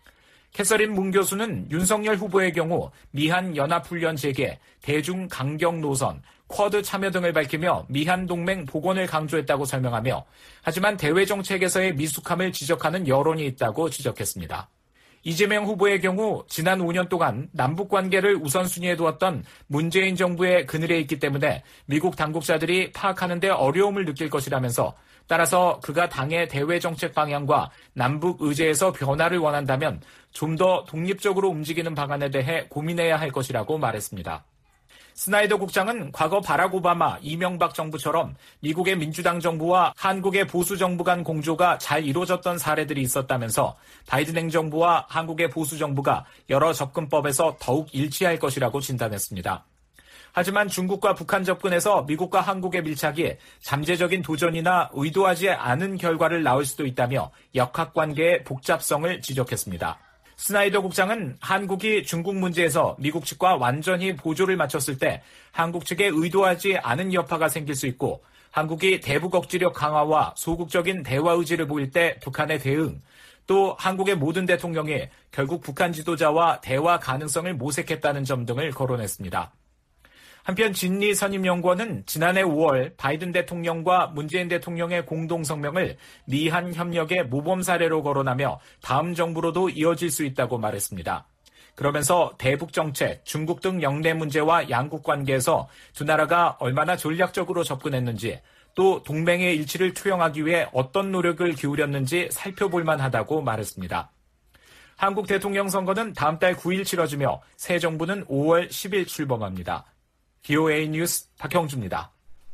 캐서린 문 교수는 윤석열 후보의 경우 미한 연합훈련 재개, 대중 강경 노선, 쿼드 참여 등을 밝히며 미한 동맹 복원을 강조했다고 설명하며 하지만 대외 정책에서의 미숙함을 지적하는 여론이 있다고 지적했습니다. 이재명 후보의 경우 지난 오 년 동안 남북 관계를 우선순위에 두었던 문재인 정부의 그늘에 있기 때문에 미국 당국자들이 파악하는 데 어려움을 느낄 것이라면서 따라서 그가 당의 대외 정책 방향과 남북 의제에서 변화를 원한다면 좀 더 독립적으로 움직이는 방안에 대해 고민해야 할 것이라고 말했습니다. 스나이더 국장은 과거 바락 오바마, 이명박 정부처럼 미국의 민주당 정부와 한국의 보수 정부 간 공조가 잘 이루어졌던 사례들이 있었다면서 바이든 행정부와 한국의 보수 정부가 여러 접근법에서 더욱 일치할 것이라고 진단했습니다. 하지만 중국과 북한 접근에서 미국과 한국의 밀착이 잠재적인 도전이나 의도하지 않은 결과를 낳을 수도 있다며 역학관계의 복잡성을 지적했습니다. 스나이더 국장은 한국이 중국 문제에서 미국 측과 완전히 보조를 맞췄을 때 한국 측에 의도하지 않은 여파가 생길 수 있고 한국이 대북 억지력 강화와 소극적인 대화 의지를 보일 때 북한의 대응, 또 한국의 모든 대통령이 결국 북한 지도자와 대화 가능성을 모색했다는 점 등을 거론했습니다. 한편 진리 선임연구원은 지난해 오월 바이든 대통령과 문재인 대통령의 공동성명을 미한 협력의 모범 사례로 거론하며 다음 정부로도 이어질 수 있다고 말했습니다. 그러면서 대북 정책, 중국 등 영내 문제와 양국 관계에서 두 나라가 얼마나 전략적으로 접근했는지 또 동맹의 일치를 투영하기 위해 어떤 노력을 기울였는지 살펴볼 만하다고 말했습니다. 한국 대통령 선거는 다음 달 구일 치러지며 새 정부는 오월 십일 출범합니다. 비오에이 뉴스 박형주입니다.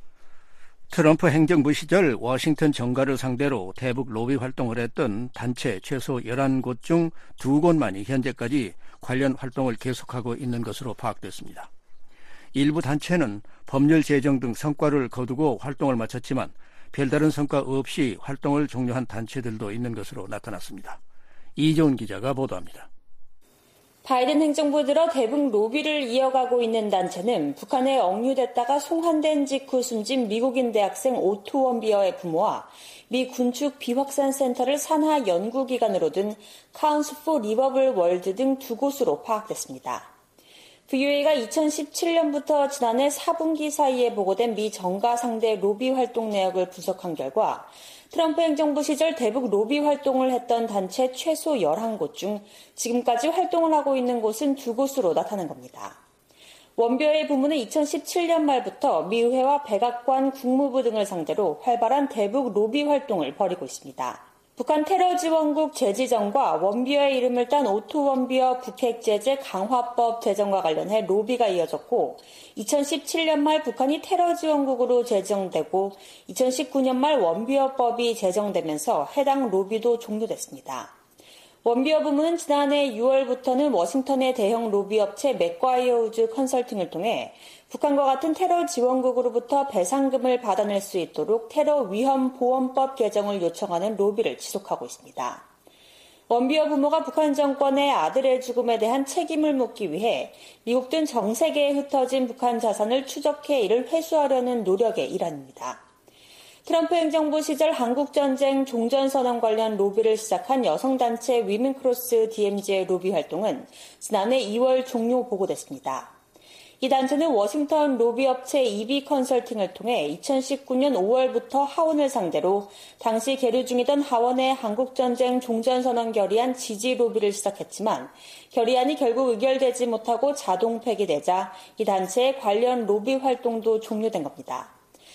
트럼프 행정부 시절 워싱턴 정가를 상대로 대북 로비 활동을 했던 단체 최소 열한 곳 중 두 곳만이 현재까지 관련 활동을 계속하고 있는 것으로 파악됐습니다. 일부 단체는 법률 제정 등 성과를 거두고 활동을 마쳤지만 별다른 성과 없이 활동을 종료한 단체들도 있는 것으로 나타났습니다. 이재훈 기자가 보도합니다. 바이든 행정부 들어 대북 로비를 이어가고 있는 단체는 북한에 억류됐다가 송환된 직후 숨진 미국인 대학생 오토 원비어의 부모와 미 군축 비확산 센터를 산하 연구기관으로 둔 카운슬 포 리버블 월드 등 두 곳으로 파악됐습니다. 브이오에이가 이천십칠 년부터 지난해 사 분기 사이에 보고된 미 정가 상대 로비 활동 내역을 분석한 결과 트럼프 행정부 시절 대북 로비 활동을 했던 단체 최소 열한 곳 중 지금까지 활동을 하고 있는 곳은 두 곳으로 나타난 겁니다. 원비어의 부모는 이천십칠 년 말부터 미 의회와 백악관, 국무부 등을 상대로 활발한 대북 로비 활동을 벌이고 있습니다. 북한 테러 지원국 재지정과 원비어의 이름을 딴 오토 원비어 북핵 제재 강화법 제정과 관련해 로비가 이어졌고 이천십칠 년 말 북한이 테러 지원국으로 제정되고 이천십구 년 말 원비어법이 제정되면서 해당 로비도 종료됐습니다. 원비어 부문은 지난해 유월부터는 워싱턴의 대형 로비 업체 맥과이어 우즈 컨설팅을 통해 북한과 같은 테러 지원국으로부터 배상금을 받아낼 수 있도록 테러 위험 보험법 개정을 요청하는 로비를 지속하고 있습니다. 원비어 부모가 북한 정권의 아들의 죽음에 대한 책임을 묻기 위해 미국 등 전 세계에 흩어진 북한 자산을 추적해 이를 회수하려는 노력의 일환입니다. 트럼프 행정부 시절 한국전쟁 종전선언 관련 로비를 시작한 여성단체 위men크로스 디엠지의 로비 활동은 지난해 이월 종료 보고됐습니다. 이 단체는 워싱턴 로비업체 이비 컨설팅을 통해 이천십구 년 오월부터 하원을 상대로 당시 계류 중이던 하원의 한국전쟁 종전선언 결의안 지지 로비를 시작했지만 결의안이 결국 의결되지 못하고 자동 폐기되자 이 단체의 관련 로비 활동도 종료된 겁니다.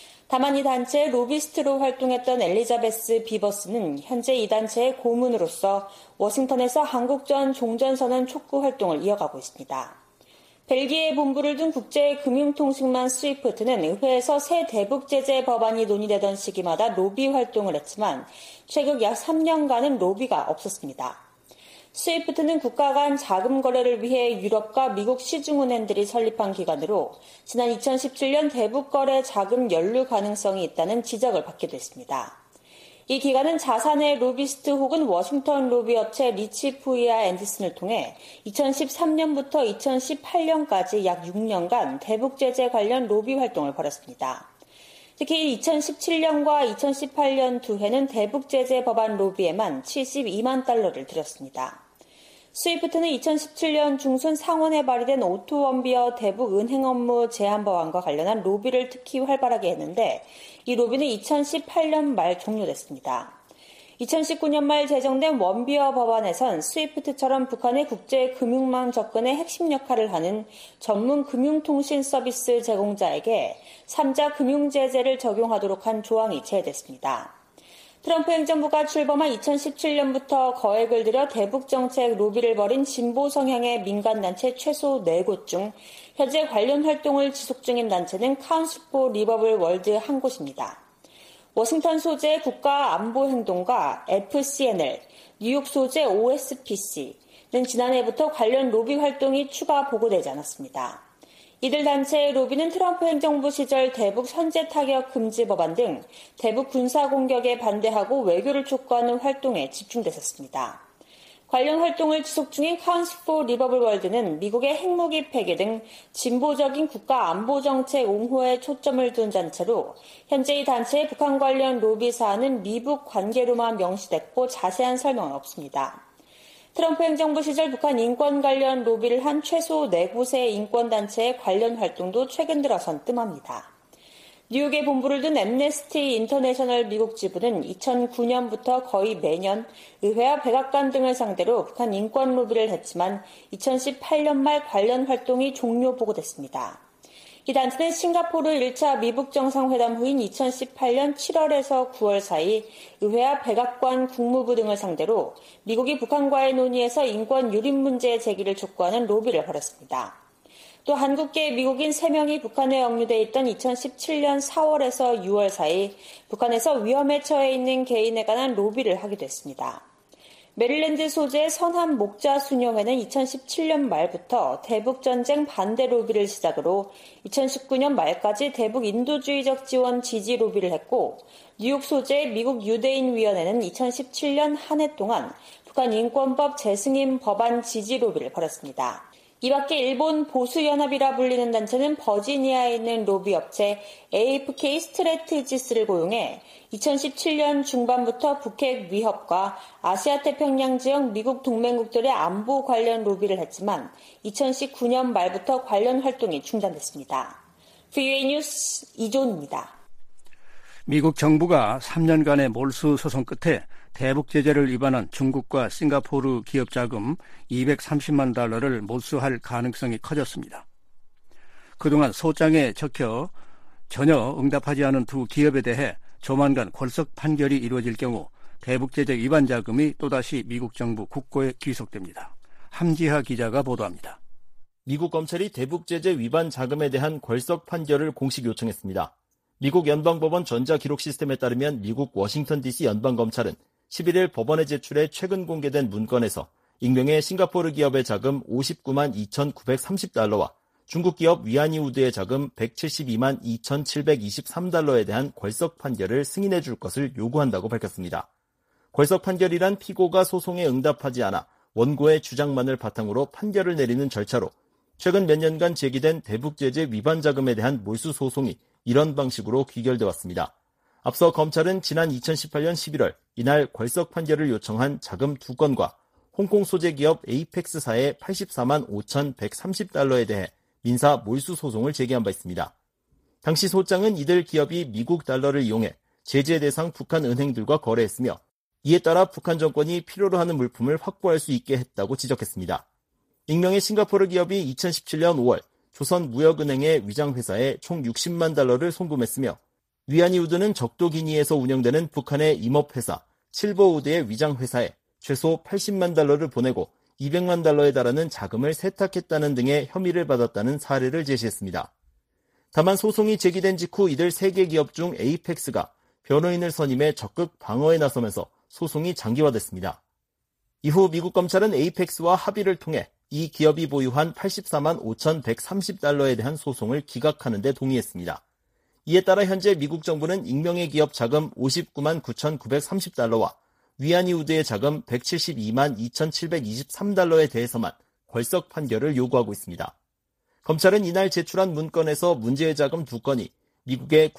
다만 이 단체의 로비스트로 활동했던 엘리자베스 비버스는 현재 이 단체의 고문으로서 워싱턴에서 한국전 종전선언 촉구 활동을 이어가고 있습니다. 벨기에 본부를 둔 국제금융통신망 스위프트는 의회에서 새 대북 제재 법안이 논의되던 시기마다 로비 활동을 했지만 최근 약 삼 년간은 로비가 없었습니다. 스위프트는 국가 간 자금 거래를 위해 유럽과 미국 시중은행들이 설립한 기관으로 지난 이천십칠 년 대북 거래 자금 연루 가능성이 있다는 지적을 받기도 했습니다. 이 기관은 자사내 로비스트 혹은 워싱턴 로비업체 리치푸이아 앤디슨을 통해 이천십삼 년부터 이천십팔 년까지 약 육 년간 대북 제재 관련 로비 활동을 벌였습니다. 특히 이천십칠 년과 이천십팔 년 두 해는 대북 제재 법안 로비에만 칠십이만 달러를 들였습니다. 스위프트는 이천십칠 년 중순 상원에 발의된 오토 원비어 대북 은행 업무 제한 법안과 관련한 로비를 특히 활발하게 했는데 이 로비는 이천십팔 년 말 종료됐습니다. 이천십구 년 말 제정된 원비어 법안에선 스위프트처럼 북한의 국제 금융망 접근에 핵심 역할을 하는 전문 금융통신 서비스 제공자에게 삼자 금융 제재를 적용하도록 한 조항이 제외됐습니다. 트럼프 행정부가 출범한 이천십칠 년부터 거액을 들여 대북 정책 로비를 벌인 진보 성향의 민간단체 최소 네 곳 중 현재 관련 활동을 지속 중인 단체는 카운슬 포 리버블 월드 한 곳입니다. 워싱턴 소재 국가안보행동과 에프씨엔엘, 뉴욕 소재 오에스피씨는 지난해부터 관련 로비 활동이 추가 보고되지 않았습니다. 이들 단체의 로비는 트럼프 행정부 시절 대북 선제 타격 금지 법안 등 대북 군사 공격에 반대하고 외교를 촉구하는 활동에 집중됐었습니다. 관련 활동을 지속 중인 카운슬 포 리버블 월드는 미국의 핵무기 폐기 등 진보적인 국가 안보 정책 옹호에 초점을 둔 단체로 현재 이 단체의 북한 관련 로비 사안은 미북 관계로만 명시됐고 자세한 설명은 없습니다. 트럼프 행정부 시절 북한 인권 관련 로비를 한 최소 네 곳의 인권단체의 관련 활동도 최근 들어선 뜸합니다. 뉴욕에 본부를 둔 앰네스티 인터내셔널 미국 지부는 이천구 년부터 거의 매년 의회와 백악관 등을 상대로 북한 인권 로비를 했지만 이천십팔 년 말 관련 활동이 종료 보고됐습니다. 이 단체는 싱가포르 일 차 미북 정상회담 후인 이천십팔 년 칠월에서 구월 사이 의회와 백악관 국무부 등을 상대로 미국이 북한과의 논의에서 인권 유린 문제 제기를 촉구하는 로비를 벌였습니다. 또 한국계 미국인 세 명이 북한에 억류돼 있던 이천십칠 년 사월에서 유월 사이 북한에서 위험에 처해 있는 개인에 관한 로비를 하기도 했습니다. 메릴랜드 소재의 선한 목자 수녀회는 이천십칠 년 말부터 대북전쟁 반대 로비를 시작으로 이천십구 년 말까지 대북 인도주의적 지원 지지 로비를 했고, 뉴욕 소재의 미국 유대인위원회는 이천십칠 년 한 해 동안 북한 인권법 재승인 법안 지지 로비를 벌였습니다. 이 밖에 일본 보수연합이라 불리는 단체는 버지니아에 있는 로비 업체 에이에프케이 스트래티지스를 고용해 이천십칠 년 중반부터 북핵 위협과 아시아 태평양 지역 미국 동맹국들의 안보 관련 로비를 했지만 이천십구 년 말부터 관련 활동이 중단됐습니다. 브이오에이 뉴스 이존입니다. 미국 정부가 삼 년간의 몰수 소송 끝에 대북 제재를 위반한 중국과 싱가포르 기업 자금 이백삼십만 달러를 몰수할 가능성이 커졌습니다. 그동안 소장에 적혀 전혀 응답하지 않은 두 기업에 대해 조만간 골석 판결이 이루어질 경우 대북 제재 위반 자금이 또다시 미국 정부 국고에 귀속됩니다. 함지하 기자가 보도합니다. 미국 검찰이 대북 제재 위반 자금에 대한 골석 판결을 공식 요청했습니다. 미국 연방법원 전자기록 시스템에 따르면 미국 워싱턴 디씨 연방검찰은 십일 일 법원에 제출해 최근 공개된 문건에서 익명의 싱가포르 기업의 자금 오십구만 이천구백삼십 달러와 중국 기업 위안이우드의 자금 백칠십이만 이천칠백이십삼 달러에 대한 골석 판결을 승인해 줄 것을 요구한다고 밝혔습니다. 골석 판결이란 피고가 소송에 응답하지 않아 원고의 주장만을 바탕으로 판결을 내리는 절차로 최근 몇 년간 제기된 대북 제재 위반 자금에 대한 몰수 소송이 이런 방식으로 귀결돼 왔습니다. 앞서 검찰은 지난 이천십팔 년 십일월 이날 골석 판결을 요청한 자금 두 건과 홍콩 소재 기업 에이펙스사의 팔십사만 오천백삼십 달러에 대해 민사 몰수 소송을 제기한 바 있습니다. 당시 소장은 이들 기업이 미국 달러를 이용해 제재 대상 북한 은행들과 거래했으며 이에 따라 북한 정권이 필요로 하는 물품을 확보할 수 있게 했다고 지적했습니다. 익명의 싱가포르 기업이 이천십칠 년 오월 조선무역은행의 위장회사에 총 육십만 달러를 송금했으며 위안이우드는 적도기니에서 운영되는 북한의 임업회사 실버우드의 위장회사에 최소 팔십만 달러를 보내고 이백만 달러에 달하는 자금을 세탁했다는 등의 혐의를 받았다는 사례를 제시했습니다. 다만 소송이 제기된 직후 이들 세 개 기업 중 에이펙스가 변호인을 선임해 적극 방어에 나서면서 소송이 장기화됐습니다. 이후 미국 검찰은 에이펙스와 합의를 통해 이 기업이 보유한 팔십사만 오천백삼십 달러에 대한 소송을 기각하는 데 동의했습니다. 이에 따라 현재 미국 정부는 익명의 기업 자금 오십구만 구천구백삼십 달러와 위안이우드의 자금 백칠십이만 이천칠백이십삼 달러에 대해서만 골석 판결을 요구하고 있습니다. 검찰은 이날 제출한 문건에서 문제의 자금 두 건이 미국의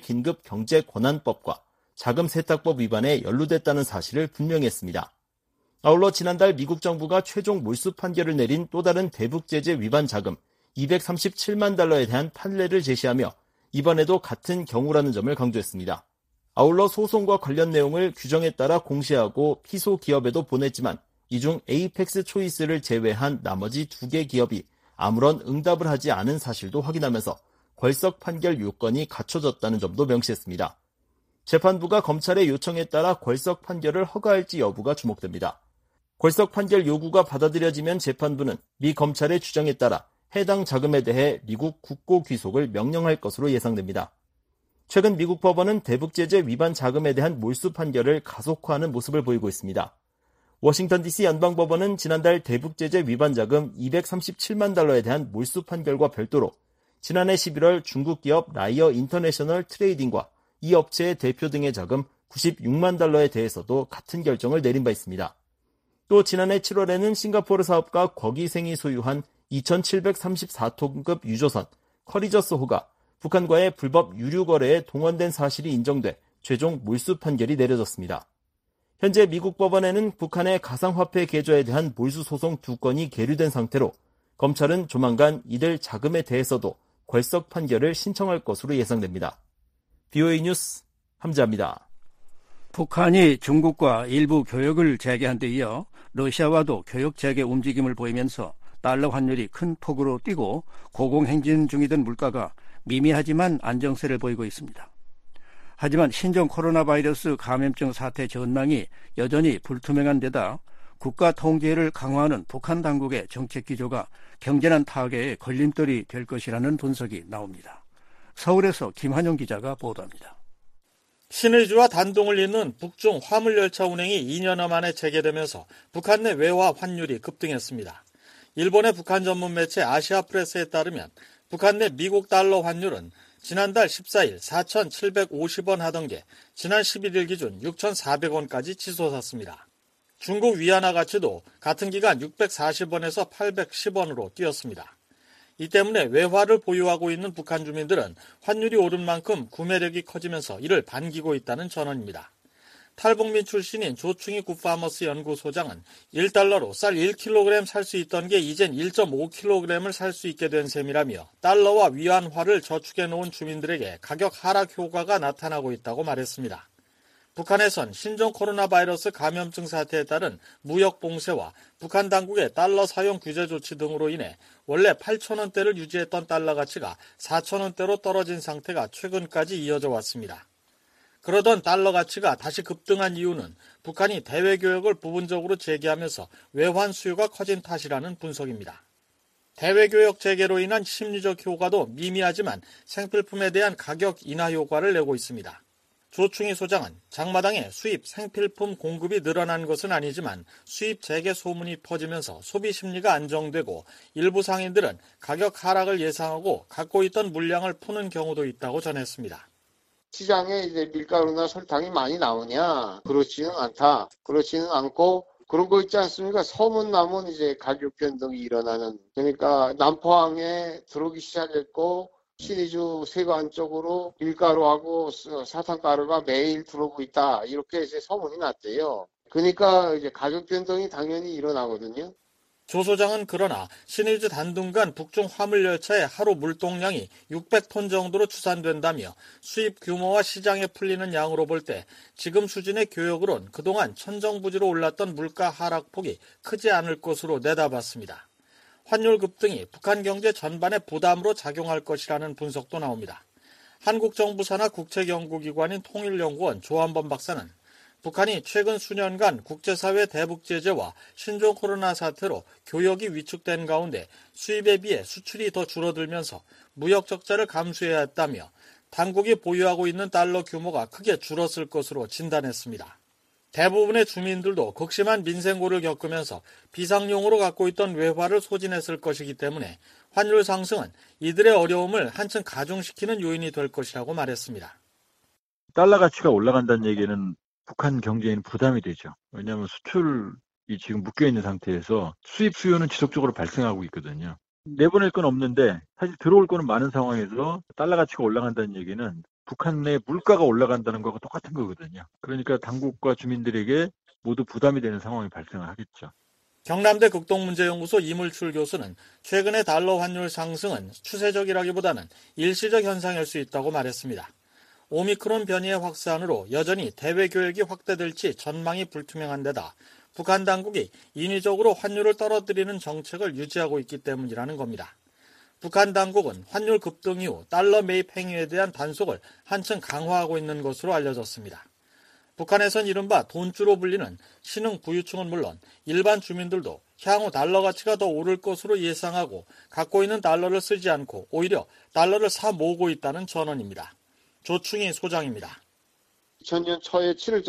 국제긴급경제권한법과 자금세탁법 위반에 연루됐다는 사실을 분명히 했습니다. 아울러 지난달 미국 정부가 최종 몰수 판결을 내린 또 다른 대북 제재 위반 자금 이백삼십칠만 달러에 대한 판례를 제시하며 이번에도 같은 경우라는 점을 강조했습니다. 아울러 소송과 관련 내용을 규정에 따라 공시하고 피소 기업에도 보냈지만 이 중 에이펙스 초이스를 제외한 나머지 두 개 기업이 아무런 응답을 하지 않은 사실도 확인하면서 골석 판결 요건이 갖춰졌다는 점도 명시했습니다. 재판부가 검찰의 요청에 따라 골석 판결을 허가할지 여부가 주목됩니다. 골석 판결 요구가 받아들여지면 재판부는 미 검찰의 주장에 따라 해당 자금에 대해 미국 국고 귀속을 명령할 것으로 예상됩니다. 최근 미국 법원은 대북 제재 위반 자금에 대한 몰수 판결을 가속화하는 모습을 보이고 있습니다. 워싱턴 디씨 연방법원은 지난달 대북 제재 위반 자금 이백삼십칠만 달러에 대한 몰수 판결과 별도로 지난해 십일월 중국 기업 라이어 인터내셔널 트레이딩과 이 업체의 대표 등의 자금 구십육만 달러에 대해서도 같은 결정을 내린 바 있습니다. 또 지난해 칠월에는 싱가포르 사업가 곽이생이 소유한 이천칠백삼십사 톤급 유조선 커리저스호가 북한과의 불법 유류 거래에 동원된 사실이 인정돼 최종 몰수 판결이 내려졌습니다. 현재 미국 법원에는 북한의 가상화폐 계좌에 대한 몰수 소송 두 건이 계류된 상태로 검찰은 조만간 이들 자금에 대해서도 궐석 판결을 신청할 것으로 예상됩니다. 비오에이 뉴스 함자입니다. 북한이 중국과 일부 교역을 재개한 데 이어 러시아와도 교역 재개 움직임을 보이면서 달러 환율이 큰 폭으로 뛰고 고공행진 중이던 물가가 미미하지만 안정세를 보이고 있습니다. 하지만 신종 코로나 바이러스 감염증 사태 전망이 여전히 불투명한 데다 국가 통제를 강화하는 북한 당국의 정책 기조가 경제난 타격에 걸림돌이 될 것이라는 분석이 나옵니다. 서울에서 김한용 기자가 보도합니다. 신의주와 단동을 잇는 북중 화물열차 운행이 이 년여 만에 재개되면서 북한 내 외화 환율이 급등했습니다. 일본의 북한 전문 매체 아시아프레스에 따르면 북한 내 미국 달러 환율은 지난달 십사일 사천칠백오십 원 하던 게 지난 십일일 기준 육천사백 원까지 치솟았습니다. 중국 위안화 가치도 같은 기간 육백사십 원에서 팔백십 원으로 뛰었습니다. 이 때문에 외화를 보유하고 있는 북한 주민들은 환율이 오른 만큼 구매력이 커지면서 이를 반기고 있다는 전언입니다. 탈북민 출신인 조충희 굿파머스 연구소장은 일 달러로 쌀 일 킬로그램 살 수 있던 게 이젠 일 점 오 킬로그램을 살 수 있게 된 셈이라며 달러와 위안화를 저축해 놓은 주민들에게 가격 하락 효과가 나타나고 있다고 말했습니다. 북한에선 신종 코로나 바이러스 감염증 사태에 따른 무역 봉쇄와 북한 당국의 달러 사용 규제 조치 등으로 인해 원래 팔천 원대를 유지했던 달러 가치가 사천 원대로 떨어진 상태가 최근까지 이어져 왔습니다. 그러던 달러 가치가 다시 급등한 이유는 북한이 대외 교역을 부분적으로 재개하면서 외환 수요가 커진 탓이라는 분석입니다. 대외 교역 재개로 인한 심리적 효과도 미미하지만 생필품에 대한 가격 인하 효과를 내고 있습니다. 조충희 소장은 장마당에 수입 생필품 공급이 늘어난 것은 아니지만 수입 재개 소문이 퍼지면서 소비 심리가 안정되고 일부 상인들은 가격 하락을 예상하고 갖고 있던 물량을 푸는 경우도 있다고 전했습니다. 시장에 이제 밀가루나 설탕이 많이 나오냐? 그렇지는 않다. 그렇지는 않고 그런 거 있지 않습니까? 소문나면 이제 가격 변동이 일어나는. 그러니까 남포항에 들어오기 시작했고 신의주 세관 쪽으로 밀가루하고 사탕가루가 매일 들어오고 있다. 이렇게 이제 소문이 났대요. 그러니까 이제 가격 변동이 당연히 일어나거든요. 조 소장은 그러나 신의주 단둥간 북중 화물열차의 하루 물동량이 육백 톤 정도로 추산된다며 수입 규모와 시장에 풀리는 양으로 볼 때 지금 수준의 교역으론 그동안 천정부지로 올랐던 물가 하락폭이 크지 않을 것으로 내다봤습니다. 환율 급등이 북한 경제 전반에 부담으로 작용할 것이라는 분석도 나옵니다. 한국 정부 산하 국책연구기관인 통일연구원 조한범 박사는 북한이 최근 수년간 국제사회 대북 제재와 신종 코로나 사태로 교역이 위축된 가운데 수입에 비해 수출이 더 줄어들면서 무역 적자를 감수해야 했다며 당국이 보유하고 있는 달러 규모가 크게 줄었을 것으로 진단했습니다. 대부분의 주민들도 극심한 민생고를 겪으면서 비상용으로 갖고 있던 외화를 소진했을 것이기 때문에 환율 상승은 이들의 어려움을 한층 가중시키는 요인이 될 것이라고 말했습니다. 달러 가치가 올라간다는 얘기는 북한 경제에는 부담이 되죠. 왜냐하면 수출이 지금 묶여있는 상태에서 수입 수요는 지속적으로 발생하고 있거든요. 내보낼 건 없는데 사실 들어올 거는 많은 상황에서 달러 가치가 올라간다는 얘기는 북한 내 물가가 올라간다는 거하고 똑같은 거거든요. 그러니까 당국과 주민들에게 모두 부담이 되는 상황이 발생을 하겠죠. 경남대 극동문제연구소 이물출 교수는 최근의 달러 환율 상승은 추세적이라기보다는 일시적 현상일 수 있다고 말했습니다. 오미크론 변이의 확산으로 여전히 대외 교역이 확대될지 전망이 불투명한 데다 북한 당국이 인위적으로 환율을 떨어뜨리는 정책을 유지하고 있기 때문이라는 겁니다. 북한 당국은 환율 급등 이후 달러 매입 행위에 대한 단속을 한층 강화하고 있는 것으로 알려졌습니다. 북한에선 이른바 돈주로 불리는 신흥 부유층은 물론 일반 주민들도 향후 달러 가치가 더 오를 것으로 예상하고 갖고 있는 달러를 쓰지 않고 오히려 달러를 사 모으고 있다는 전언입니다. 조충희 소장입니다. 이천 년 초에 칠월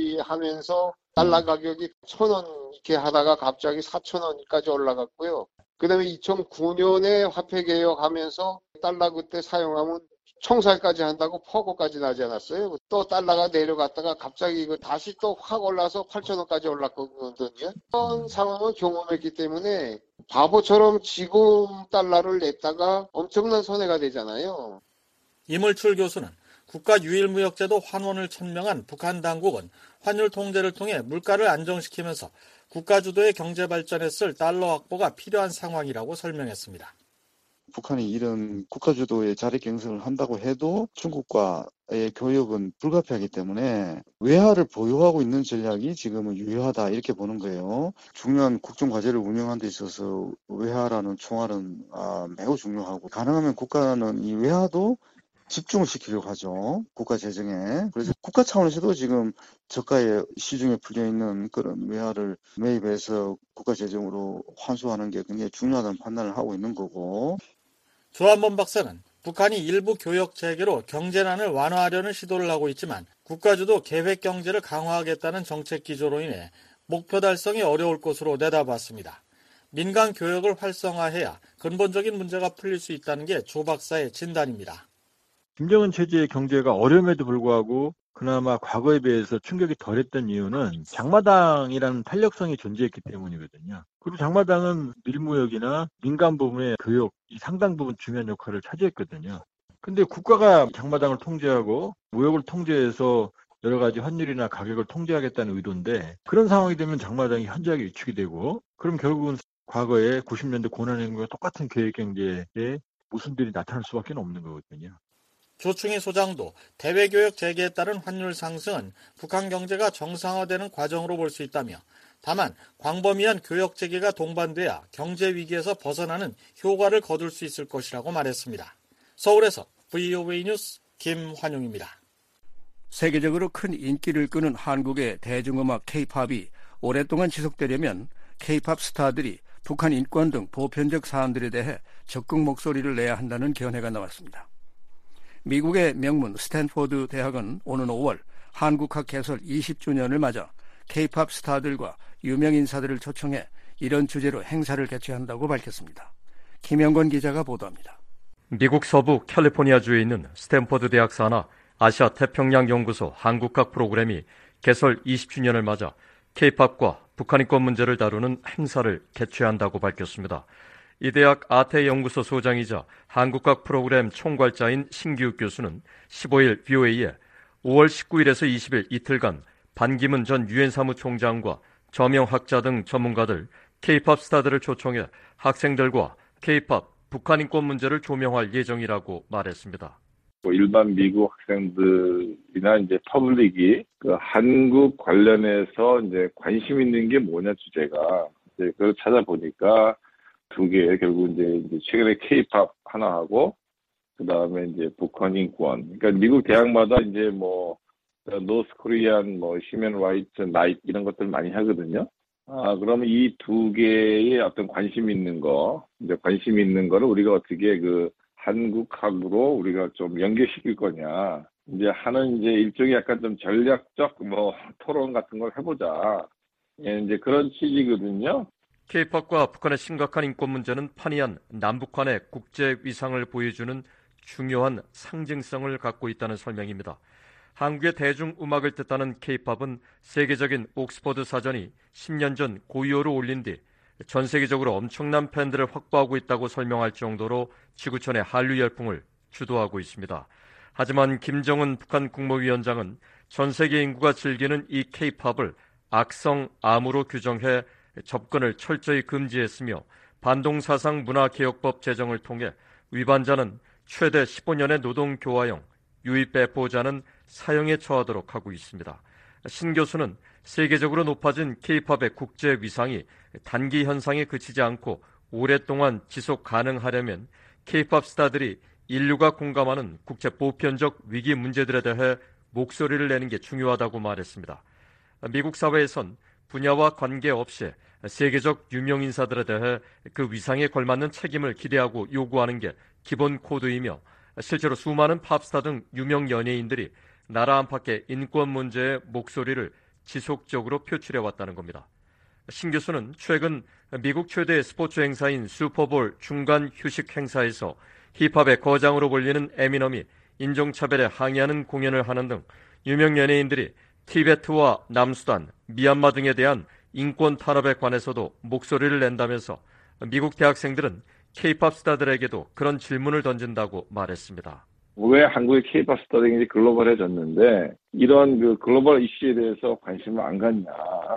조치하면서 달러 가격이 천 원 이렇게 하다가 갑자기 사천 원까지 올라갔고요. 그다음에 이천구 년에 화폐 개혁하면서 달러 그때 사용하면 총살까지 한다고 퍼고까지 나지 않았어요. 또 달러가 내려갔다가 갑자기 이거 다시 또 확 올라서 팔천 원까지 올랐거든요. 그런 상황을 경험했기 때문에 바보처럼 지금 달러를 냈다가 엄청난 손해가 되잖아요. 이물출 교수는 국가 유일무역제도 환원을 천명한 북한 당국은 환율 통제를 통해 물가를 안정시키면서 국가 주도의 경제 발전에 쓸 달러 확보가 필요한 상황이라고 설명했습니다. 북한이 이런 국가 주도의 자리 경선을 한다고 해도 중국과의 교역은 불가피하기 때문에 외화를 보유하고 있는 전략이 지금은 유효하다 이렇게 보는 거예요. 중요한 국정 과제를 운영하는 데 있어서 외화라는 총알은 아, 매우 중요하고 가능하면 국가는 이 외화도 집중을 시키려고 하죠. 국가 재정에. 그래서 국가 차원에서도 지금 저가에 시중에 풀려있는 그런 외화를 매입해서 국가 재정으로 환수하는 게 굉장히 중요하다는 판단을 하고 있는 거고. 조한범 박사는 북한이 일부 교역 체계로 경제난을 완화하려는 시도를 하고 있지만 국가주도 계획 경제를 강화하겠다는 정책 기조로 인해 목표 달성이 어려울 것으로 내다봤습니다. 민간 교역을 활성화해야 근본적인 문제가 풀릴 수 있다는 게 조 박사의 진단입니다. 김정은 체제의 경제가 어려움에도 불구하고 그나마 과거에 비해서 충격이 덜했던 이유는 장마당이라는 탄력성이 존재했기 때문이거든요. 그리고 장마당은 밀무역이나 민간 부분의 교역, 이 상당 부분 중요한 역할을 차지했거든요. 근데 국가가 장마당을 통제하고 무역을 통제해서 여러 가지 환율이나 가격을 통제하겠다는 의도인데 그런 상황이 되면 장마당이 현저하게 위축이 되고 그럼 결국은 과거에 구십 년대 고난행군과 똑같은 계획경제의 모순들이 나타날 수밖에 없는 거거든요. 조충희 소장도 대외교역 재개에 따른 환율 상승은 북한 경제가 정상화되는 과정으로 볼 수 있다며 다만 광범위한 교역 재개가 동반돼야 경제 위기에서 벗어나는 효과를 거둘 수 있을 것이라고 말했습니다. 서울에서 브이오에이 뉴스 김환용입니다. 세계적으로 큰 인기를 끄는 한국의 대중음악 K-팝이 오랫동안 지속되려면 K-팝 스타들이 북한 인권 등 보편적 사안들에 대해 적극 목소리를 내야 한다는 견해가 나왔습니다. 미국의 명문 스탠포드 대학은 오는 오월 한국학 개설 이십 주년을 맞아 K-팝 스타들과 유명 인사들을 초청해 이런 주제로 행사를 개최한다고 밝혔습니다. 김영건 기자가 보도합니다. 미국 서부 캘리포니아주에 있는 스탠포드 대학 산하 아시아 태평양 연구소 한국학 프로그램이 개설 이십 주년을 맞아 K-팝과 북한 인권 문제를 다루는 행사를 개최한다고 밝혔습니다. 이 대학 아태 연구소 소장이자 한국학 프로그램 총괄자인 신기욱 교수는 십오일 브이오에이에 오월 십구일에서 이십일 이틀간 반기문 전 유엔 사무총장과 저명학자 등 전문가들, K-팝 스타들을 초청해 학생들과 K-팝, 북한 인권 문제를 조명할 예정이라고 말했습니다. 일반 미국 학생들이나 이제 퍼블릭이 그 한국 관련해서 이제 관심 있는 게 뭐냐 주제가 이제 그걸 찾아보니까 두 개, 결국 이제, 이제 최근에 K-팝 하나 하고, 그 다음에 이제 북한 인권. 그러니까 미국 대학마다 이제 뭐, 노스 코리안, 뭐, 휴먼 라이트, 나이트 이런 것들 많이 하거든요. 아, 그러면 이 두 개의 어떤 관심 있는 거, 이제 관심 있는 거를 우리가 어떻게 그 한국학으로 우리가 좀 연계시킬 거냐. 이제 하는 이제 일종의 약간 좀 전략적 뭐 토론 같은 걸 해보자. 예, 이제 그런 취지거든요. K-팝과 북한의 심각한 인권 문제는 판이한 남북한의 국제 위상을 보여주는 중요한 상징성을 갖고 있다는 설명입니다. 한국의 대중음악을 뜻하는 K-팝은 세계적인 옥스퍼드 사전이 십 년 전 고유어로 올린 뒤 전 세계적으로 엄청난 팬들을 확보하고 있다고 설명할 정도로 지구촌의 한류 열풍을 주도하고 있습니다. 하지만 김정은 북한 국무위원장은 전 세계 인구가 즐기는 이 K-팝을 악성 암으로 규정해 접근을 철저히 금지했으며 반동사상 문화개혁법 제정을 통해 위반자는 최대 십오 년의 노동교화형, 유입배포자는 사형에 처하도록 하고 있습니다. 신 교수는 세계적으로 높아진 K-팝의 국제 위상이 단기 현상에 그치지 않고 오랫동안 지속 가능하려면 K-팝 스타들이 인류가 공감하는 국제 보편적 위기 문제들에 대해 목소리를 내는 게 중요하다고 말했습니다. 미국 사회에선 분야와 관계없이 세계적 유명 인사들에 대해 그 위상에 걸맞는 책임을 기대하고 요구하는 게 기본 코드이며 실제로 수많은 팝스타 등 유명 연예인들이 나라 안팎의 인권 문제의 목소리를 지속적으로 표출해왔다는 겁니다. 신 교수는 최근 미국 최대 스포츠 행사인 슈퍼볼 중간 휴식 행사에서 힙합의 거장으로 불리는 에미넘이 인종차별에 항의하는 공연을 하는 등 유명 연예인들이 티베트와 남수단, 미얀마 등에 대한 인권 탄압에 관해서도 목소리를 낸다면서 미국 대학생들은 케이팝 스타들에게도 그런 질문을 던진다고 말했습니다. 왜 한국의 케이팝 스타들이 글로벌해졌는데 이런 그 글로벌 이슈에 대해서 관심을 안 갖냐?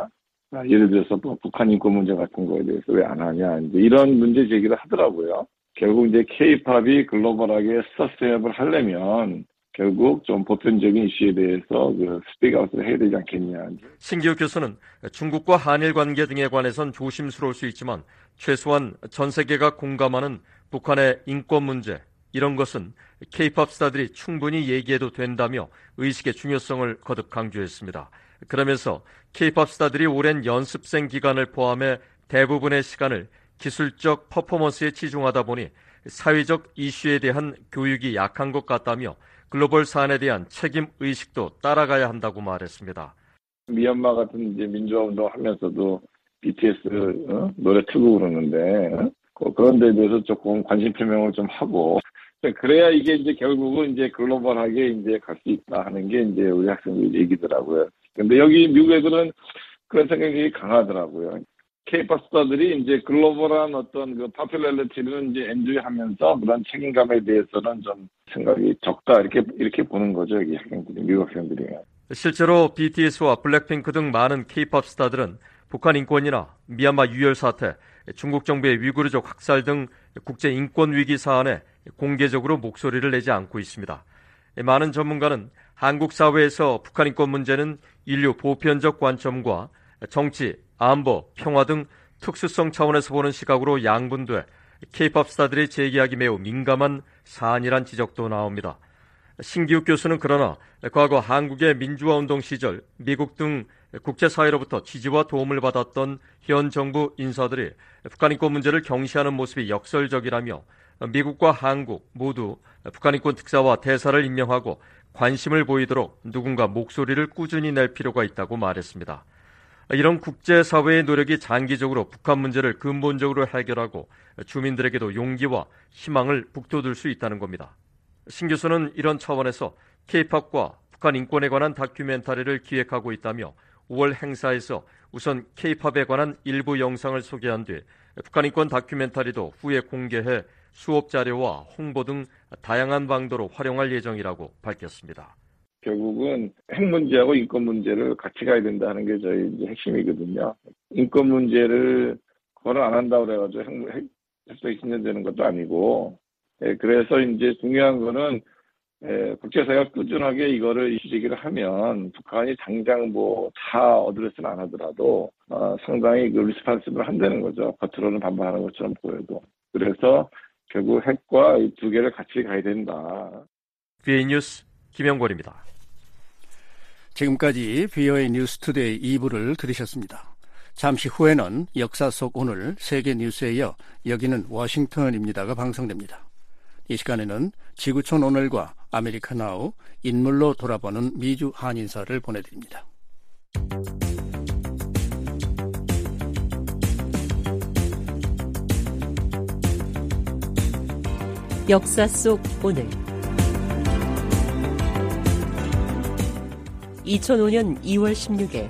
예를 들어서 뭐 북한 인권 문제 같은 거에 대해서 왜 안 하냐? 이제 이런 문제 제기를 하더라고요. 결국 이제 케이팝이 글로벌하게 서스테이너블 하려면 결국 좀 보편적인 이슈에 대해서 그 스피크아웃을 해야 되지 않겠냐. 신기욱 교수는 중국과 한일 관계 등에 관해선 조심스러울 수 있지만 최소한 전 세계가 공감하는 북한의 인권 문제, 이런 것은 케이팝 스타들이 충분히 얘기해도 된다며 의식의 중요성을 거듭 강조했습니다. 그러면서 케이팝 스타들이 오랜 연습생 기간을 포함해 대부분의 시간을 기술적 퍼포먼스에 치중하다 보니 사회적 이슈에 대한 교육이 약한 것 같다며 글로벌 사안에 대한 책임 의식도 따라가야 한다고 말했습니다. 미얀마 같은 이제 민주화 운동을 하면서도 비티에스 어? 노래 틀고 그러는데 어? 그런 데에 대해서 조금 관심 표명을 좀 하고 그래야 이게 이제 결국은 이제 글로벌하게 이제 갈 수 있다 하는 게 이제 우리 학생들 얘기더라고요. 근데 여기 미국 애들은 그런 생각이 강하더라고요. 케이팝 스타들이 이제 글로벌한 어떤 그 파퓰러리티를 이제 엔조이하면서 그런 책임감에 대해서는 좀 생각이 적다 이렇게 이렇게 보는 거죠, 여기 학생들이, 미국 학생들이. 실제로 비티에스와 블랙핑크 등 많은 케이팝 스타들은 북한 인권이나 미얀마 유혈 사태, 중국 정부의 위구르족 학살 등 국제 인권 위기 사안에 공개적으로 목소리를 내지 않고 있습니다. 많은 전문가는 한국 사회에서 북한 인권 문제는 인류 보편적 관점과 정치, 안보, 평화 등 특수성 차원에서 보는 시각으로 양분돼 케이팝 스타들이 제기하기 매우 민감한 사안이란 지적도 나옵니다. 신기욱 교수는 그러나 과거 한국의 민주화 운동 시절 미국 등 국제사회로부터 지지와 도움을 받았던 현 정부 인사들이 북한 인권 문제를 경시하는 모습이 역설적이라며 미국과 한국 모두 북한 인권 특사와 대사를 임명하고 관심을 보이도록 누군가 목소리를 꾸준히 낼 필요가 있다고 말했습니다. 이런 국제사회의 노력이 장기적으로 북한 문제를 근본적으로 해결하고 주민들에게도 용기와 희망을 북돋을 수 있다는 겁니다. 신 교수는 이런 차원에서 케이팝과 북한 인권에 관한 다큐멘터리를 기획하고 있다며 오월 행사에서 우선 케이팝에 관한 일부 영상을 소개한 뒤 북한 인권 다큐멘터리도 후에 공개해 수업 자료와 홍보 등 다양한 방도로 활용할 예정이라고 밝혔습니다. 결국은 핵 문제하고 인권 문제를 같이 가야 된다는 게 저희 이제 핵심이거든요. 인권 문제를 거론 안 한다고 그래가지고 핵, 핵 협상이 진전되는 것도 아니고, 예, 그래서 이제 중요한 거는 예, 국제사회가 꾸준하게 이거를 이슈 제기를 하면 북한이 당장 뭐 다 어드레스는 안 하더라도 어, 상당히 그 리스판스를 한다는 거죠. 겉으로는 반발하는 것처럼 보여도. 그래서 결국 핵과 이 두 개를 같이 가야 된다. 비오에이 뉴스 김영권입니다. 지금까지 비오에이 뉴스투데이 이 부를 들으셨습니다. 잠시 후에는 역사 속 오늘 세계 뉴스에 이어 여기는 워싱턴입니다가 방송됩니다. 이 시간에는 지구촌 오늘과 아메리카 나우 인물로 돌아보는 미주 한인사를 보내드립니다. 역사 속 오늘 이천오년 이월 십육일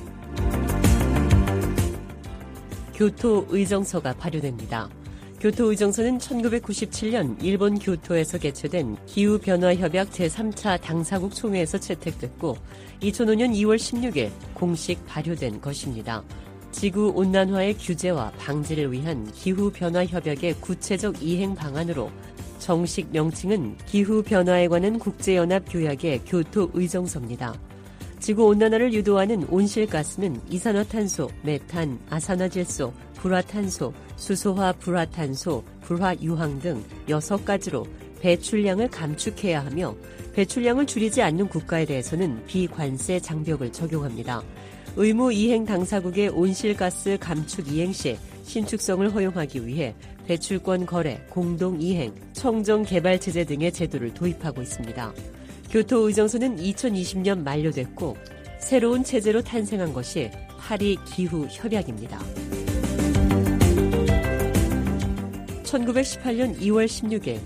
교토 의정서가 발효됩니다. 교토 의정서는 천구백구십칠년 일본 교토에서 개최된 기후변화협약 제삼차 당사국 총회에서 채택됐고 이천오년 이월 십육일 공식 발효된 것입니다. 지구온난화의 규제와 방지를 위한 기후변화협약의 구체적 이행 방안으로 정식 명칭은 기후변화에 관한 국제연합 규약의 교토 의정서입니다. 지구온난화를 유도하는 온실가스는 이산화탄소, 메탄, 아산화질소, 불화탄소, 수소화 불화탄소, 불화유황 등 여섯 가지로 배출량을 감축해야 하며 배출량을 줄이지 않는 국가에 대해서는 비관세 장벽을 적용합니다. 의무 이행 당사국의 온실가스 감축 이행 시 신축성을 허용하기 위해 배출권 거래, 공동 이행, 청정 개발 체제 등의 제도를 도입하고 있습니다. 교토 의정서는 이천이십년 만료됐고 새로운 체제로 탄생한 것이 파리 기후 협약입니다. 천구백십팔 년 이월 십육일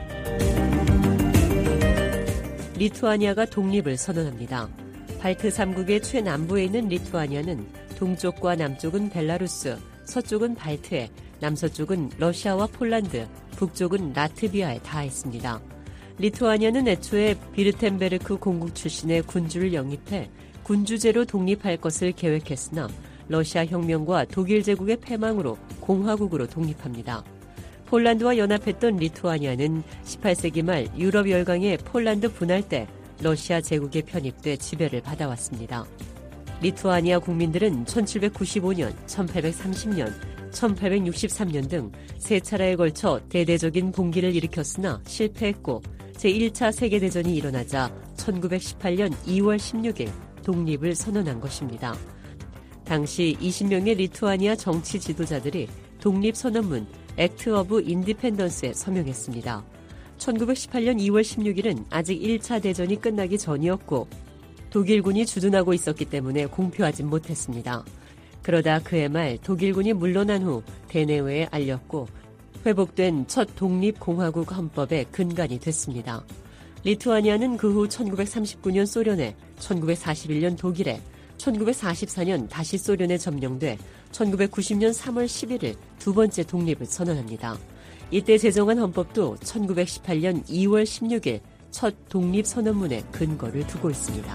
리투아니아가 독립을 선언합니다. 발트 삼 국의 최남부에 있는 리투아니아는 동쪽과 남쪽은 벨라루스, 서쪽은 발트해, 남서쪽은 러시아와 폴란드, 북쪽은 라트비아에 닿아있습니다. 리투아니아는 애초에 비르텐베르크 공국 출신의 군주를 영입해 군주제로 독립할 것을 계획했으나 러시아 혁명과 독일 제국의 패망으로 공화국으로 독립합니다. 폴란드와 연합했던 리투아니아는 십팔 세기 말 유럽 열강의 폴란드 분할 때 러시아 제국에 편입돼 지배를 받아왔습니다. 리투아니아 국민들은 천칠백구십오 년, 천팔백삼십 년, 천팔백육십삼 년 등 세 차례에 걸쳐 대대적인 봉기를 일으켰으나 실패했고 제일 차 세계대전이 일어나자 천구백십팔 년 이월 십육일 독립을 선언한 것입니다. 당시 이십 명의 리투아니아 정치 지도자들이 독립선언문 액트 오브 인디펜던스에 서명했습니다. 천구백십팔 년 이월 십육일은 아직 일 차 대전이 끝나기 전이었고 독일군이 주둔하고 있었기 때문에 공표하진 못했습니다. 그러다 그해 말 독일군이 물러난 후 대내외에 알렸고 회복된 첫 독립공화국 헌법의 근간이 됐습니다. 리투아니아는 그 후 천구백삼십구 년 소련에, 천구백사십일 년 독일에, 천구백사십사 년 다시 소련에 점령돼 천구백구십 년 삼월 십일일 두 번째 독립을 선언합니다. 이때 제정한 헌법도 천구백십팔 년 이월 십육일 첫 독립선언문에 근거를 두고 있습니다.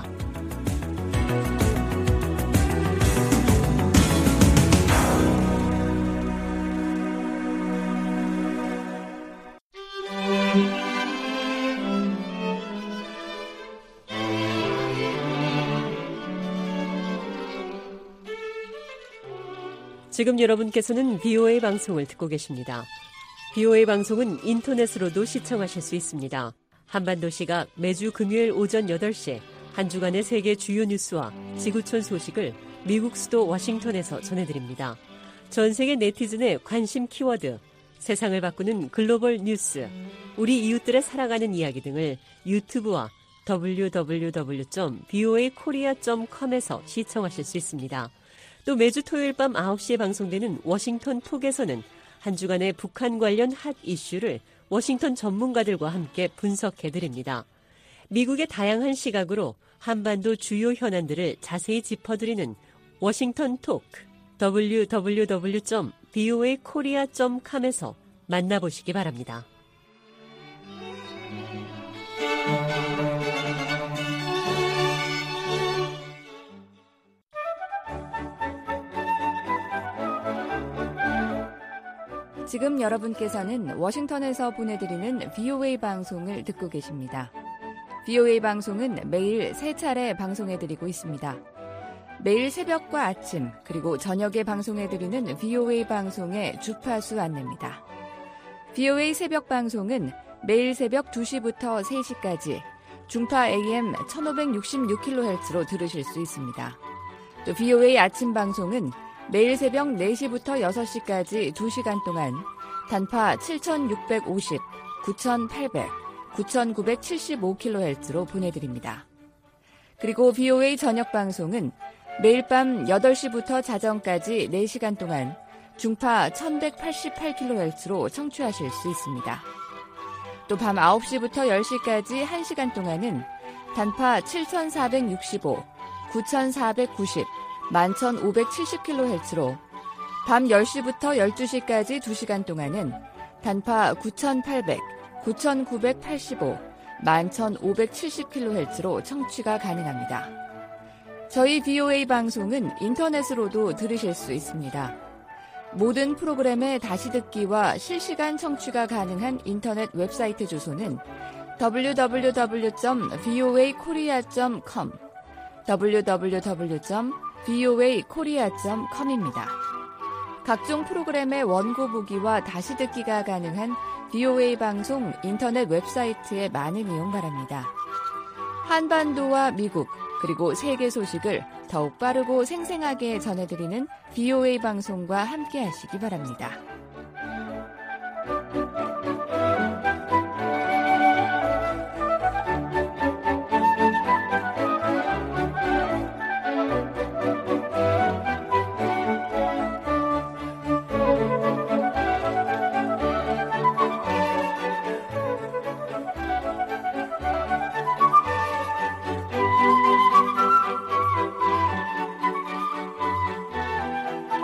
지금 여러분께서는 비오에이 방송을 듣고 계십니다. 비오에이 방송은 인터넷으로도 시청하실 수 있습니다. 한반도 시각 매주 금요일 오전 여덟 시 한 주간의 세계 주요 뉴스와 지구촌 소식을 미국 수도 워싱턴에서 전해드립니다. 전 세계 네티즌의 관심 키워드, 세상을 바꾸는 글로벌 뉴스, 우리 이웃들의 살아가는 이야기 등을 유튜브와 더블유 더블유 더블유 점 비오에이 코리아 점 컴에서 시청하실 수 있습니다. 또 매주 토요일 밤 아홉 시에 방송되는 워싱턴 톡에서는 한 주간의 북한 관련 핫 이슈를 워싱턴 전문가들과 함께 분석해드립니다. 미국의 다양한 시각으로 한반도 주요 현안들을 자세히 짚어드리는 워싱턴 톡, 더블유 더블유 더블유 점 비오에이 코리아 점 컴에서 만나보시기 바랍니다. 지금 여러분께서는 워싱턴에서 보내드리는 비오에이 방송을 듣고 계십니다. 비오에이 방송은 매일 세 차례 방송해드리고 있습니다. 매일 새벽과 아침 그리고 저녁에 방송해드리는 비오에이 방송의 주파수 안내입니다. 비오에이 새벽 방송은 매일 새벽 두 시부터 세 시까지 중파 에이엠 천오백육십육 킬로헤르츠로 들으실 수 있습니다. 또 비오에이 아침 방송은 매일 새벽 네 시부터 여섯 시까지 두 시간 동안 단파 칠천육백오십, 구천팔백, 구천구백칠십오 킬로헤르츠로 보내드립니다. 그리고 비오에이 저녁 방송은 매일 밤 여덟 시부터 자정까지 네 시간 동안 중파 천백팔십팔 킬로헤르츠로 청취하실 수 있습니다. 또 밤 아홉 시부터 열 시까지 한 시간 동안은 단파 칠천사백육십오, 구천사백구십, 만 천오백칠십 킬로헤르츠로 밤 열 시부터 열두 시까지 두 시간 동안은 단파 구천팔백, 구천구백팔십오, 만 천오백칠십 킬로헤르츠로 청취가 가능합니다. 저희 비오에이 방송은 인터넷으로도 들으실 수 있습니다. 모든 프로그램의 다시 듣기와 실시간 청취가 가능한 인터넷 웹사이트 주소는 더블유 더블유 더블유 점 비오에이 코리아 점 컴, 더블유 더블유 더블유 점 비오에이 코리아 점 컴입니다. 각종 프로그램의 원고 보기와 다시 듣기가 가능한 비오에이 방송 인터넷 웨브사이트에 많은 이용 바랍니다. 한반도와 미국 그리고 세계 소식을 더욱 빠르고 생생하게 전해드리는 비오에이 방송과 함께 하시기 바랍니다.